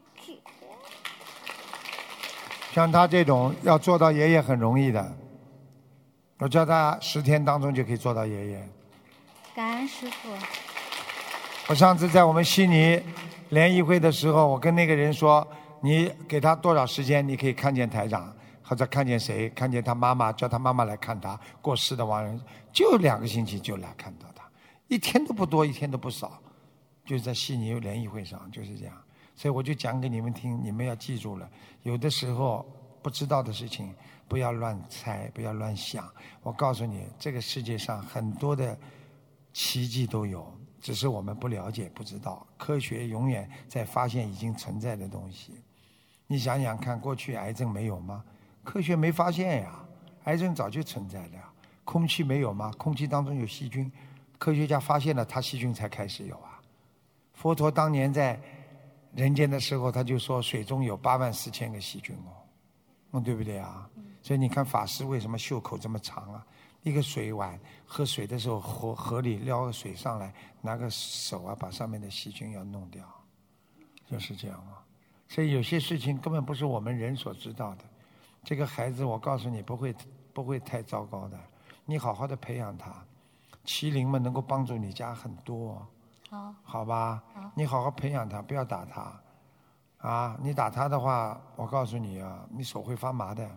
像他这种要做到爷爷很容易的，我叫他十天当中就可以做到爷爷。 感恩师父。 我上次在我们悉尼联谊会的时候，我跟那个人说，你给他多少时间，你可以看见台长，或者看见谁，看见他妈妈，叫他妈妈来看他过世的亡人，就两个星期就来看到他，一天都不多，一天都不少，就是在悉尼联谊会上就是这样。所以我就讲给你们听，你们要记住了，有的时候不知道的事情不要乱猜，不要乱想。我告诉你，这个世界上很多的奇迹都有，只是我们不了解不知道。科学永远在发现已经存在的东西。你想想看，过去癌症没有吗？科学没发现呀，癌症早就存在了呀。空气没有吗？空气当中有细菌，科学家发现了，它细菌才开始有啊。佛陀当年在人间的时候，他就说水中有八万四千个细菌哦，嗯，对不对啊？所以你看法师为什么袖口这么长啊？一个水碗，喝水的时候河河里撩个水上来，拿个手啊把上面的细菌要弄掉，就是这样啊。所以有些事情根本不是我们人所知道的。这个孩子，我告诉你不会不会太糟糕的，你好好的培养他，麒麟们能够帮助你家很多。 好， 好吧， 好， 你好好培养他，不要打他，啊，你打他的话，我告诉你啊，你手会发麻的。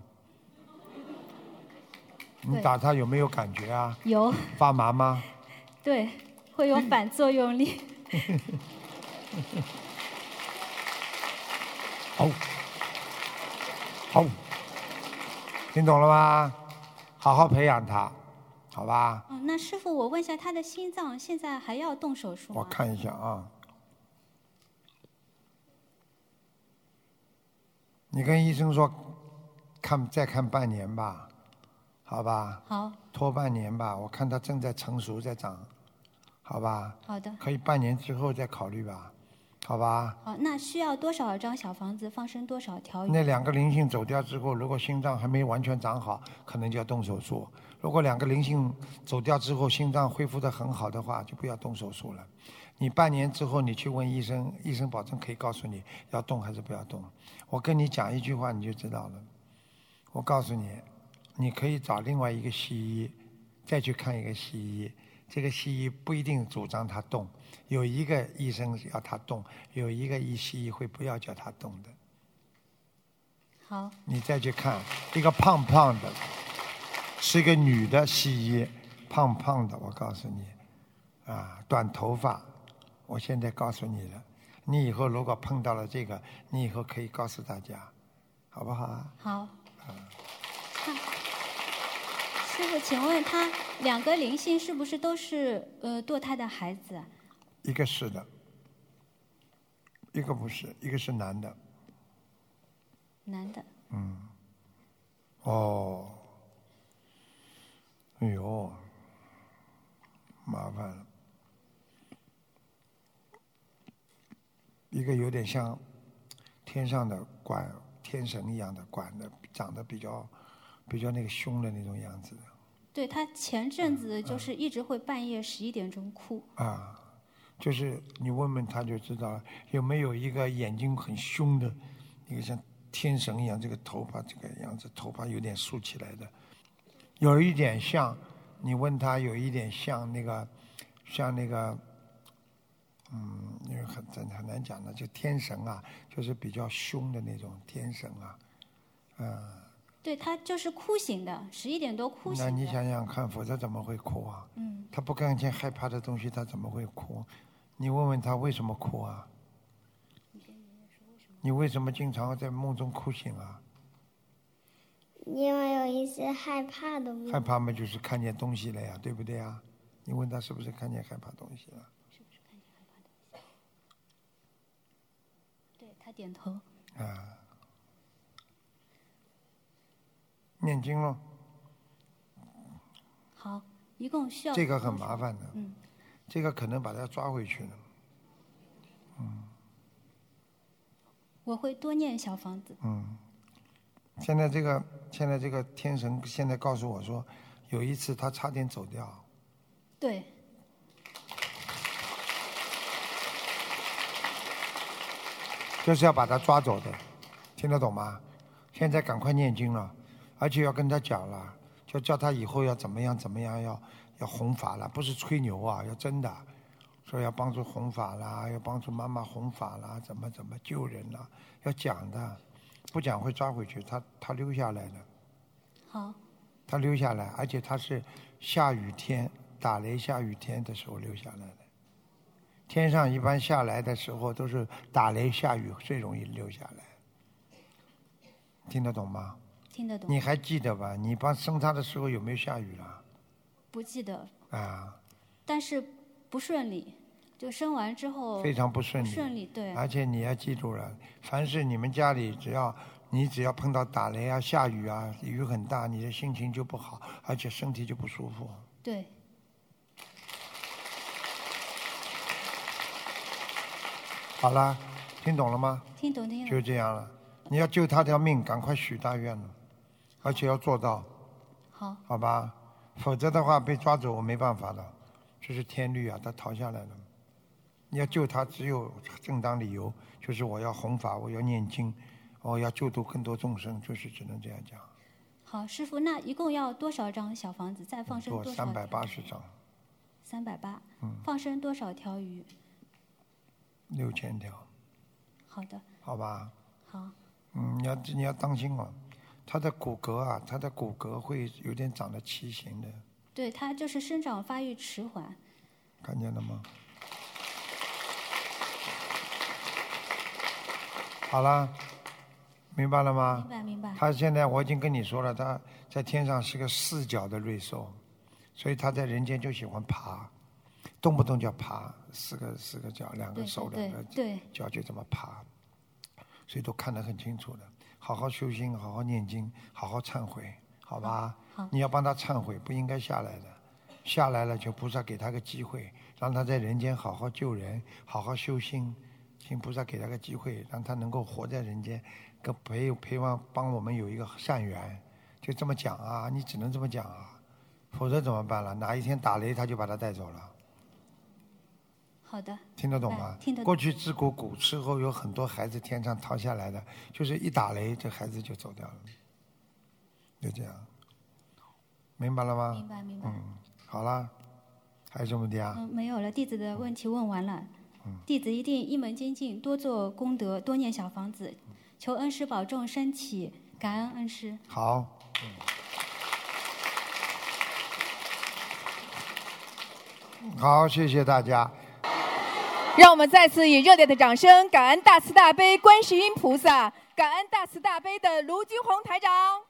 你打他有没有感觉啊？ 有。 发麻吗？ 对，会有反作用力。 好，好，听懂了吗？好好培养他，好吧？ 哦，那师父，我问一下，他的心脏现在还要动手术吗？ 我看一下啊。你跟医生说，看再看半年吧，好吧？ 好。 拖半年吧，我看他正在成熟，在长，好吧？ 好的。 可以半年之后再考虑吧，好吧？ 好，那需要多少张小房子，放生多少条鱼？ 那两个灵性走掉之后，如果心脏还没完全长好，可能就要动手术。如果两个灵性走掉之后，心脏恢复得很好的话，就不要动手术了。你半年之后你去问医生，医生保证可以告诉你要动还是不要动。我跟你讲一句话你就知道了。我告诉你，你可以找另外一个西医，再去看一个西医。这个西医不一定主张他动，有一个医生要他动，有一个医西医会不要叫他动的。 好。 你再去看一个胖胖的，是一个女的西医，胖胖的，我告诉你，啊，短头发。我现在告诉你了，你以后如果碰到了这个，你以后可以告诉大家，好不好啊？ 好。师父，请问他两个灵性是不是都是呃堕胎的孩子啊？ 一个是的，一个不是，一个是男的。 男的。 嗯。哦。哎呦，麻烦了。一个有点像天上的管天神一样的管的，长得比较比较那个凶的那种样子。 对，他前阵子就是一直会半夜十一点钟哭。 啊，就是你问问他就知道了，有没有一个眼睛很凶的，一个像天神一样，这个头发这个样子，头发有点竖起来的，有一点像，你问他有一点像那个，像那个。嗯，因为很很很难讲的，就天神啊，就是比较凶的那种天神啊，嗯。 对，他就是哭醒的，十一点多哭醒的。 那你想想看，否则怎么会哭啊？ 嗯。 他不看见害怕的东西，他怎么会哭？你问问他为什么哭啊？你为什么经常在梦中哭醒啊？ 因为有一些害怕的梦。 害怕嘛，就是看见东西了呀，对不对啊？你问他是不是看见害怕东西了？ 他点头。 啊，念经咯。 好，一共需要。 这个很麻烦的。 嗯。 这个可能把他抓回去了。嗯。 我会多念小房子。 嗯。现在这个现在这个天神现在告诉我说，有一次他差点走掉。 对。 就是要把他抓走的，听得懂吗？现在赶快念经了，而且要跟他讲了，就叫他以后要怎么样怎么样，要要弘法了，不是吹牛啊，要真的，说要帮助弘法啦，要帮助妈妈弘法啦，怎么怎么救人啦，要讲的，不讲会抓回去，他他留下来的。 好。 他留下来，而且他是下雨天打雷下雨天的时候留下来的。天上一般下来的时候都是打雷下雨最容易留下来，听得懂吗？ 听得懂。 你还记得吧？你帮生他的时候有没有下雨了？ 不记得。 啊。 但是不顺利，就生完之后。 非常不顺利。 不顺利，对。 而且你要记住了，凡是你们家里只要你只要碰到打雷啊、下雨啊、雨很大，你的心情就不好，而且身体就不舒服。 对。 好了，听懂了吗？ 听懂，听懂。 就这样了，你要救他条命，赶快许大愿了，而且要做到。 好。 好吧，否则的话被抓走我没办法的，这是天律啊，他逃下来了。你要救他，只有正当理由，就是我要弘法，我要念经，我要救度更多众生，就是只能这样讲。 好，师父，那一共要多少张小房子？再放生多少？ 三百八十张。 三百八。 嗯。 放生多少条鱼？ 六千条。 好的。 好吧。 好。 嗯，你要你要当心哦，他的骨骼啊，他的骨骼会有点长得畸形的。 对，他就是生长发育迟缓。 看见了吗？好了，明白了吗？ 明白明白。 他现在我已经跟你说了，他在天上是个四脚的瑞兽，所以他在人间就喜欢爬。动不动就爬，四个四个脚，两个手，两个脚就这么爬，所以都看得很清楚的。好好修心，好好念经，好好忏悔，好吧？ 好。 你要帮他忏悔，不应该下来的，下来了就菩萨给他个机会，让他在人间好好救人，好好修心，请菩萨给他个机会，让他能够活在人间，跟陪陪望帮我们有一个善缘，就这么讲啊，你只能这么讲啊，否则怎么办了？哪一天打雷他就把他带走了。 好的， 听得懂吗？ 听得懂。 过去自古古时候有很多孩子天上逃下来的，就是一打雷，这孩子就走掉了，就这样，明白了吗？ 明白明白。 嗯，好了，还有什么问题啊？ 嗯，没有了，弟子的问题问完了。 嗯。 弟子一定一门精进，多做功德，多念小房子，求恩师保重身体，感恩恩师。 好。嗯、好，谢谢大家。 让我们再次以热烈的掌声，感恩大慈大悲观世音菩萨，感恩大慈大悲的卢军宏台长。